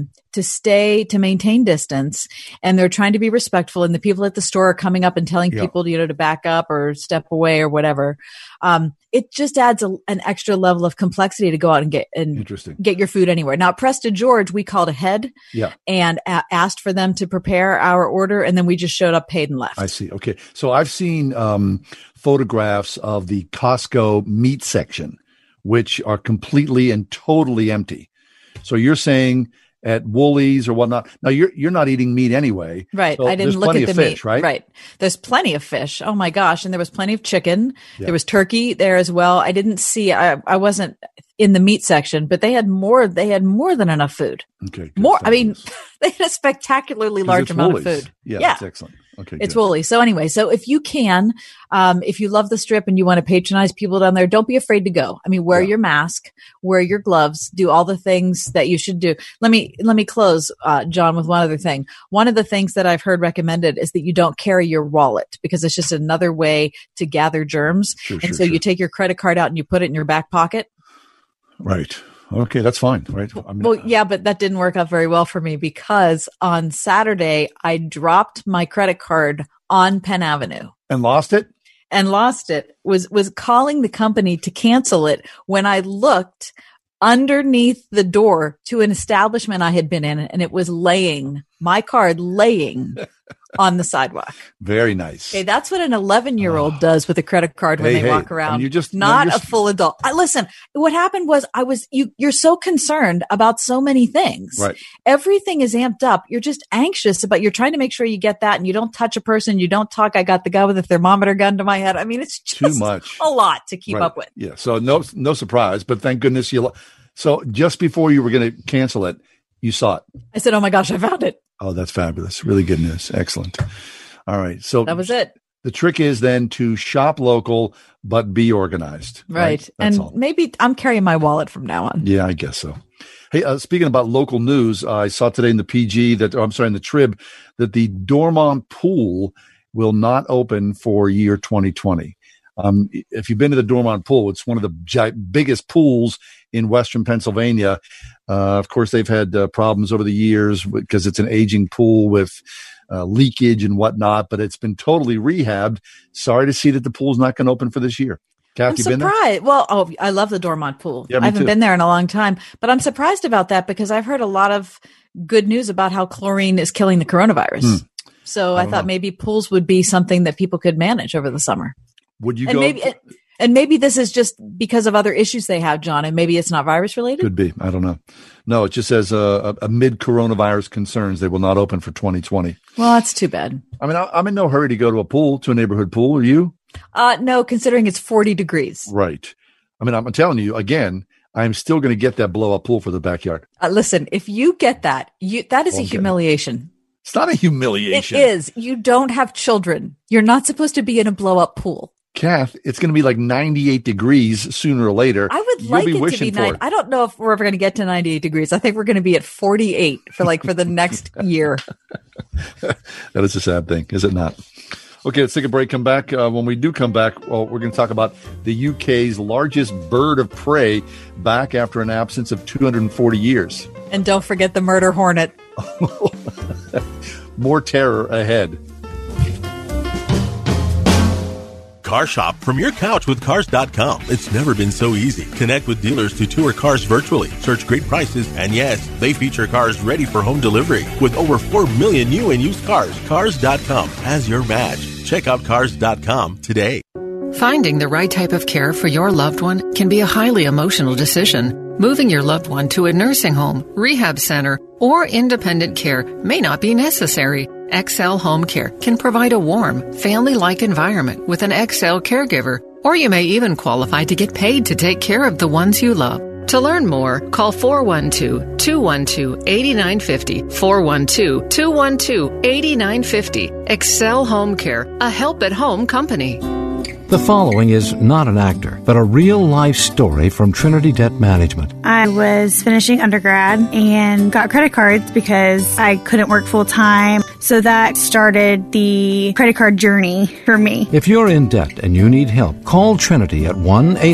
maintain distance, and they're trying to be respectful. And the people at the store are coming up and telling people, to back up or step away or whatever. It just adds an extra level of complexity to go out and get your food anywhere. Now, at Presta George, we called ahead and asked for them to prepare our order, and then we just showed up, paid, and left. I see. Okay. So I've seen photographs of the Costco meat section, which are completely and totally empty. So you're saying at Woolies or whatnot. Now you're not eating meat anyway. Right. So I didn't look at the fish, meat. Right. Right. There's plenty of fish. Oh my gosh. And there was plenty of chicken. Yeah. There was turkey there as well. I didn't see, I wasn't in the meat section, but they had more than enough food. Okay. More. I mean, they had a spectacularly large amount Woolies. of food. Yeah. That's excellent. Okay. It's Woolies. So anyway, if you can, if you love the Strip and you want to patronize people down there, don't be afraid to go. I mean, wear your mask, wear your gloves, do all the things that you should do. Let me close, John, with one other thing. One of the things that I've heard recommended is that you don't carry your wallet because it's just another way to gather germs. So you take your credit card out and you put it in your back pocket. Right. Okay, that's fine, right? But that didn't work out very well for me because on Saturday I dropped my credit card on Penn Avenue and lost it. Was calling the company to cancel it when I looked underneath the door to an establishment I had been in, and it was my card laying on the sidewalk. Very nice. Okay, that's what an 11-year-old does with a credit card when they walk around. You're just not a full adult. Listen, what happened was you're so concerned about so many things. Right. Everything is amped up. You're just anxious you're trying to make sure you get that and you don't touch a person. You don't talk. I got the guy with a thermometer gun to my head. I mean, it's just too much. A lot to keep up with. Yeah. So no surprise, but thank goodness so just before you were going to cancel it, you saw it. I said, oh my gosh, I found it. Oh, that's fabulous. Really good news. Excellent. All right. So that was it. The trick is then to shop local, but be organized. Right. And maybe I'm carrying my wallet from now on. Yeah, I guess so. Hey, speaking about local news, I saw today in the in the Trib, that the Dormont Pool will not open for year 2020. If you've been to the Dormont Pool, it's one of the biggest pools in Western Pennsylvania. Of course, they've had problems over the years because it's an aging pool with leakage and whatnot, but it's been totally rehabbed. Sorry to see that the pool's not going to open for this year. Kathy, I'm surprised. Well, I love the Dormont Pool. Yeah, I haven't been there in a long time, but I'm surprised about that because I've heard a lot of good news about how chlorine is killing the coronavirus. So I thought maybe pools would be something that people could manage over the summer. Would you go? Maybe this is just because of other issues they have, John, and maybe it's not virus related. Could be. I don't know. No, it just says amid coronavirus concerns, they will not open for 2020. Well, that's too bad. I mean, I'm in no hurry to go to a neighborhood pool. Are you? No, considering it's 40 degrees. Right. I mean, I'm telling you again, I'm still going to get that blow-up pool for the backyard. Listen, if you get that, that is a humiliation. It's not a humiliation. It is. You don't have children. You're not supposed to be in a blow-up pool. Kath, it's going to be like 98 degrees sooner or later. I would like it to be 9. I don't know if we're ever going to get to 98 degrees. I think we're going to be at 48 for the next year. That is a sad thing, is it not? Okay, let's take a break. Come back. When we do come back, we're going to talk about the UK's largest bird of prey back after an absence of 240 years. And don't forget the murder hornet. More terror ahead. Car shop from your couch with Cars.com. It's never been so easy. Connect with dealers to tour cars virtually, search great prices, and yes, they feature cars ready for home delivery. With over 4 million new and used cars, Cars.com has your match. Check out Cars.com today. Finding the right type of care for your loved one can be a highly emotional decision. Moving your loved one to a nursing home, rehab center, or independent care may not be necessary. XL Home Care can provide a warm, family-like environment with an XL caregiver, or you may even qualify to get paid to take care of the ones you love. To learn more, call 412-212-8950, 412-212-8950. XL Home Care, a help-at-home company. The following is not an actor, but a real-life story from Trinity Debt Management. I was finishing undergrad and got credit cards because I couldn't work full-time. So that started the credit card journey for me. If you're in debt and you need help, call Trinity at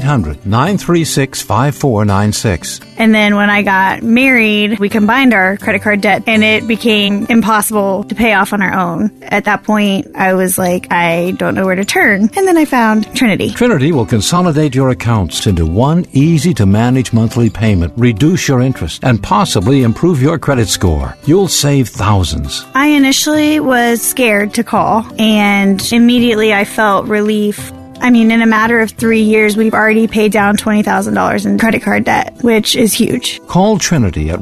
1-800-936-5496. And then when I got married, we combined our credit card debt and it became impossible to pay off on our own. At that point, I was like, I don't know where to turn. And then I found Trinity. Trinity will consolidate your accounts into one easy-to-manage monthly payment, reduce your interest, and possibly improve your credit score. You'll save thousands. I initially was scared to call, and immediately I felt relief. I mean, in a matter of 3 years, we've already paid down $20,000 in credit card debt, which is huge. Call Trinity at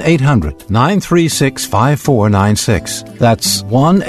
1-800-936-5496. That's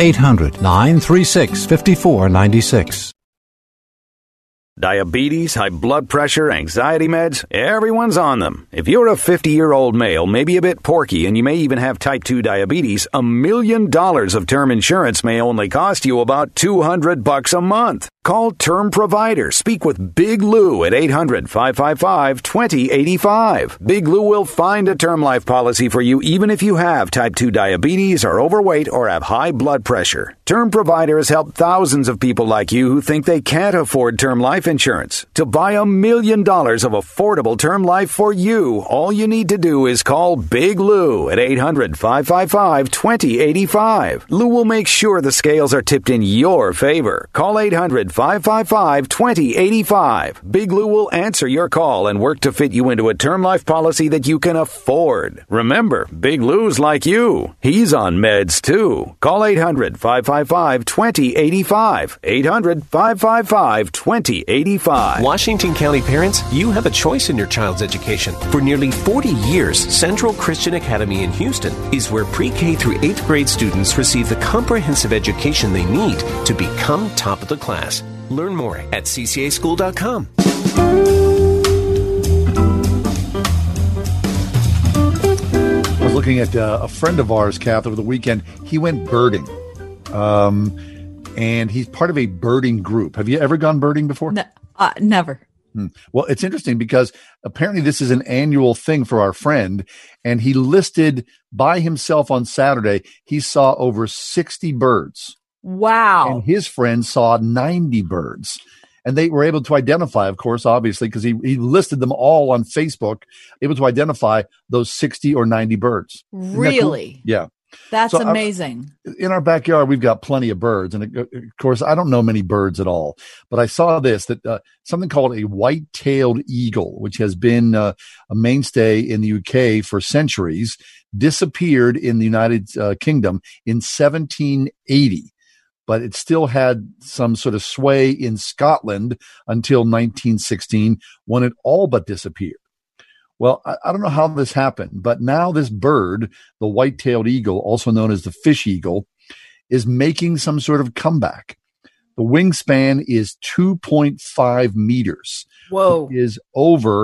1-800-936-5496. Diabetes, high blood pressure, anxiety meds, everyone's on them. If you're a 50-year-old male, maybe a bit porky, and you may even have type 2 diabetes, $1 million of term insurance may only cost you about $200 a month. Call Term Provider. Speak with Big Lou at 800-555-2085. Big Lou will find a term life policy for you even if you have type 2 diabetes, are overweight, or have high blood pressure. Term Provider has helped thousands of people like you who think they can't afford term life insurance. To buy $1 million of affordable term life for you, all you need to do is call Big Lou at 800-555-2085. Lou will make sure the scales are tipped in your favor. Call 800-555-2085. Big Lou will answer your call and work to fit you into a term life policy that you can afford. Remember, Big Lou's like you. He's on meds too. Call 800-555-2085. 800-555-2085. Washington County parents, you have a choice in your child's education. For nearly 40 years, Central Christian Academy in Houston is where pre-K through 8th grade students receive the comprehensive education they need to become top of the class. Learn more at ccaschool.com. I was looking at a friend of ours, Kath, over the weekend. He went birding. And he's part of a birding group. Have you ever gone birding before? No, never. Well, it's interesting because apparently this is an annual thing for our friend. And he listed by himself on Saturday, he saw over 60 birds. Wow. And his friend saw 90 birds. And they were able to identify, of course, obviously, because he listed them all on Facebook, able to identify those 60 or 90 birds. Really? Cool? Yeah. That's amazing. In our backyard, we've got plenty of birds. And of course, I don't know many birds at all, but I saw this, that something called a white-tailed eagle, which has been a mainstay in the UK for centuries, disappeared in the United Kingdom in 1780. But it still had some sort of sway in Scotland until 1916 when it all but disappeared. Well, I don't know how this happened, but now this bird, the white-tailed eagle, also known as the fish eagle, is making some sort of comeback. The wingspan is 2.5 meters. Whoa. Which is over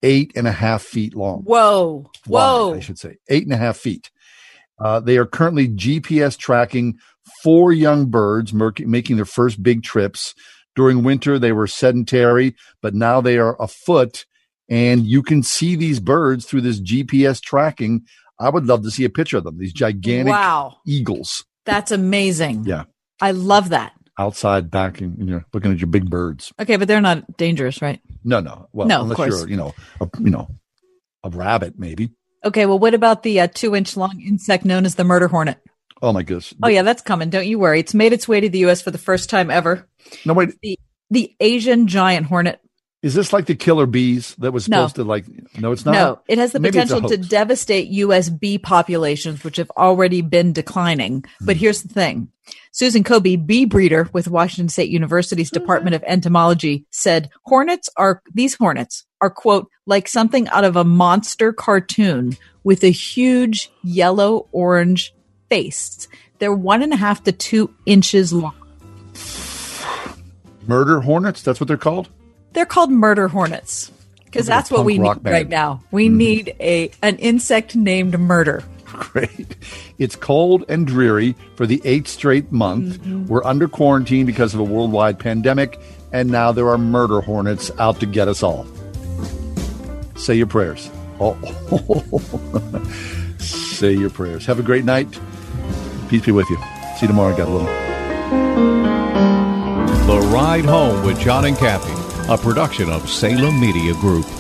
8.5 feet long. Whoa. Wide, I should say. 8.5 feet. They are currently GPS tracking 4 young birds making their first big trips. During winter, they were sedentary, but now they are afoot, and you can see these birds through this GPS tracking. I would love to see a picture of them, these gigantic eagles. That's amazing. Yeah. I love that. Outside backing, looking at your big birds. Okay, but they're not dangerous, right? No. Well, no, unless you're, a rabbit, maybe. Okay, well, what about the 2-inch long insect known as the murder hornet? Oh, my goodness. Oh, yeah, that's coming. Don't you worry. It's made its way to the U.S. for the first time ever. No, wait. The Asian giant hornet. Is this like the killer bees that was supposed to no, it's not? No, it has the Maybe potential to devastate U.S. bee populations, which have already been declining. But here's the thing. Susan Kobe, bee breeder with Washington State University's Department of Entomology, said these hornets are, quote, like something out of a monster cartoon with a huge yellow-orange face. They're 1.5 to 2 inches long. Murder hornets? That's what they're called? They're called murder hornets because that's what we need right now. We need an insect named Murder. Great. It's cold and dreary for the 8th straight month. Mm-hmm. We're under quarantine because of a worldwide pandemic, and now there are murder hornets out to get us all. Say your prayers. Say your prayers. Have a great night. Peace be with you. See you tomorrow, God willing. The Ride Home with John and Kathy, a production of Salem Media Group.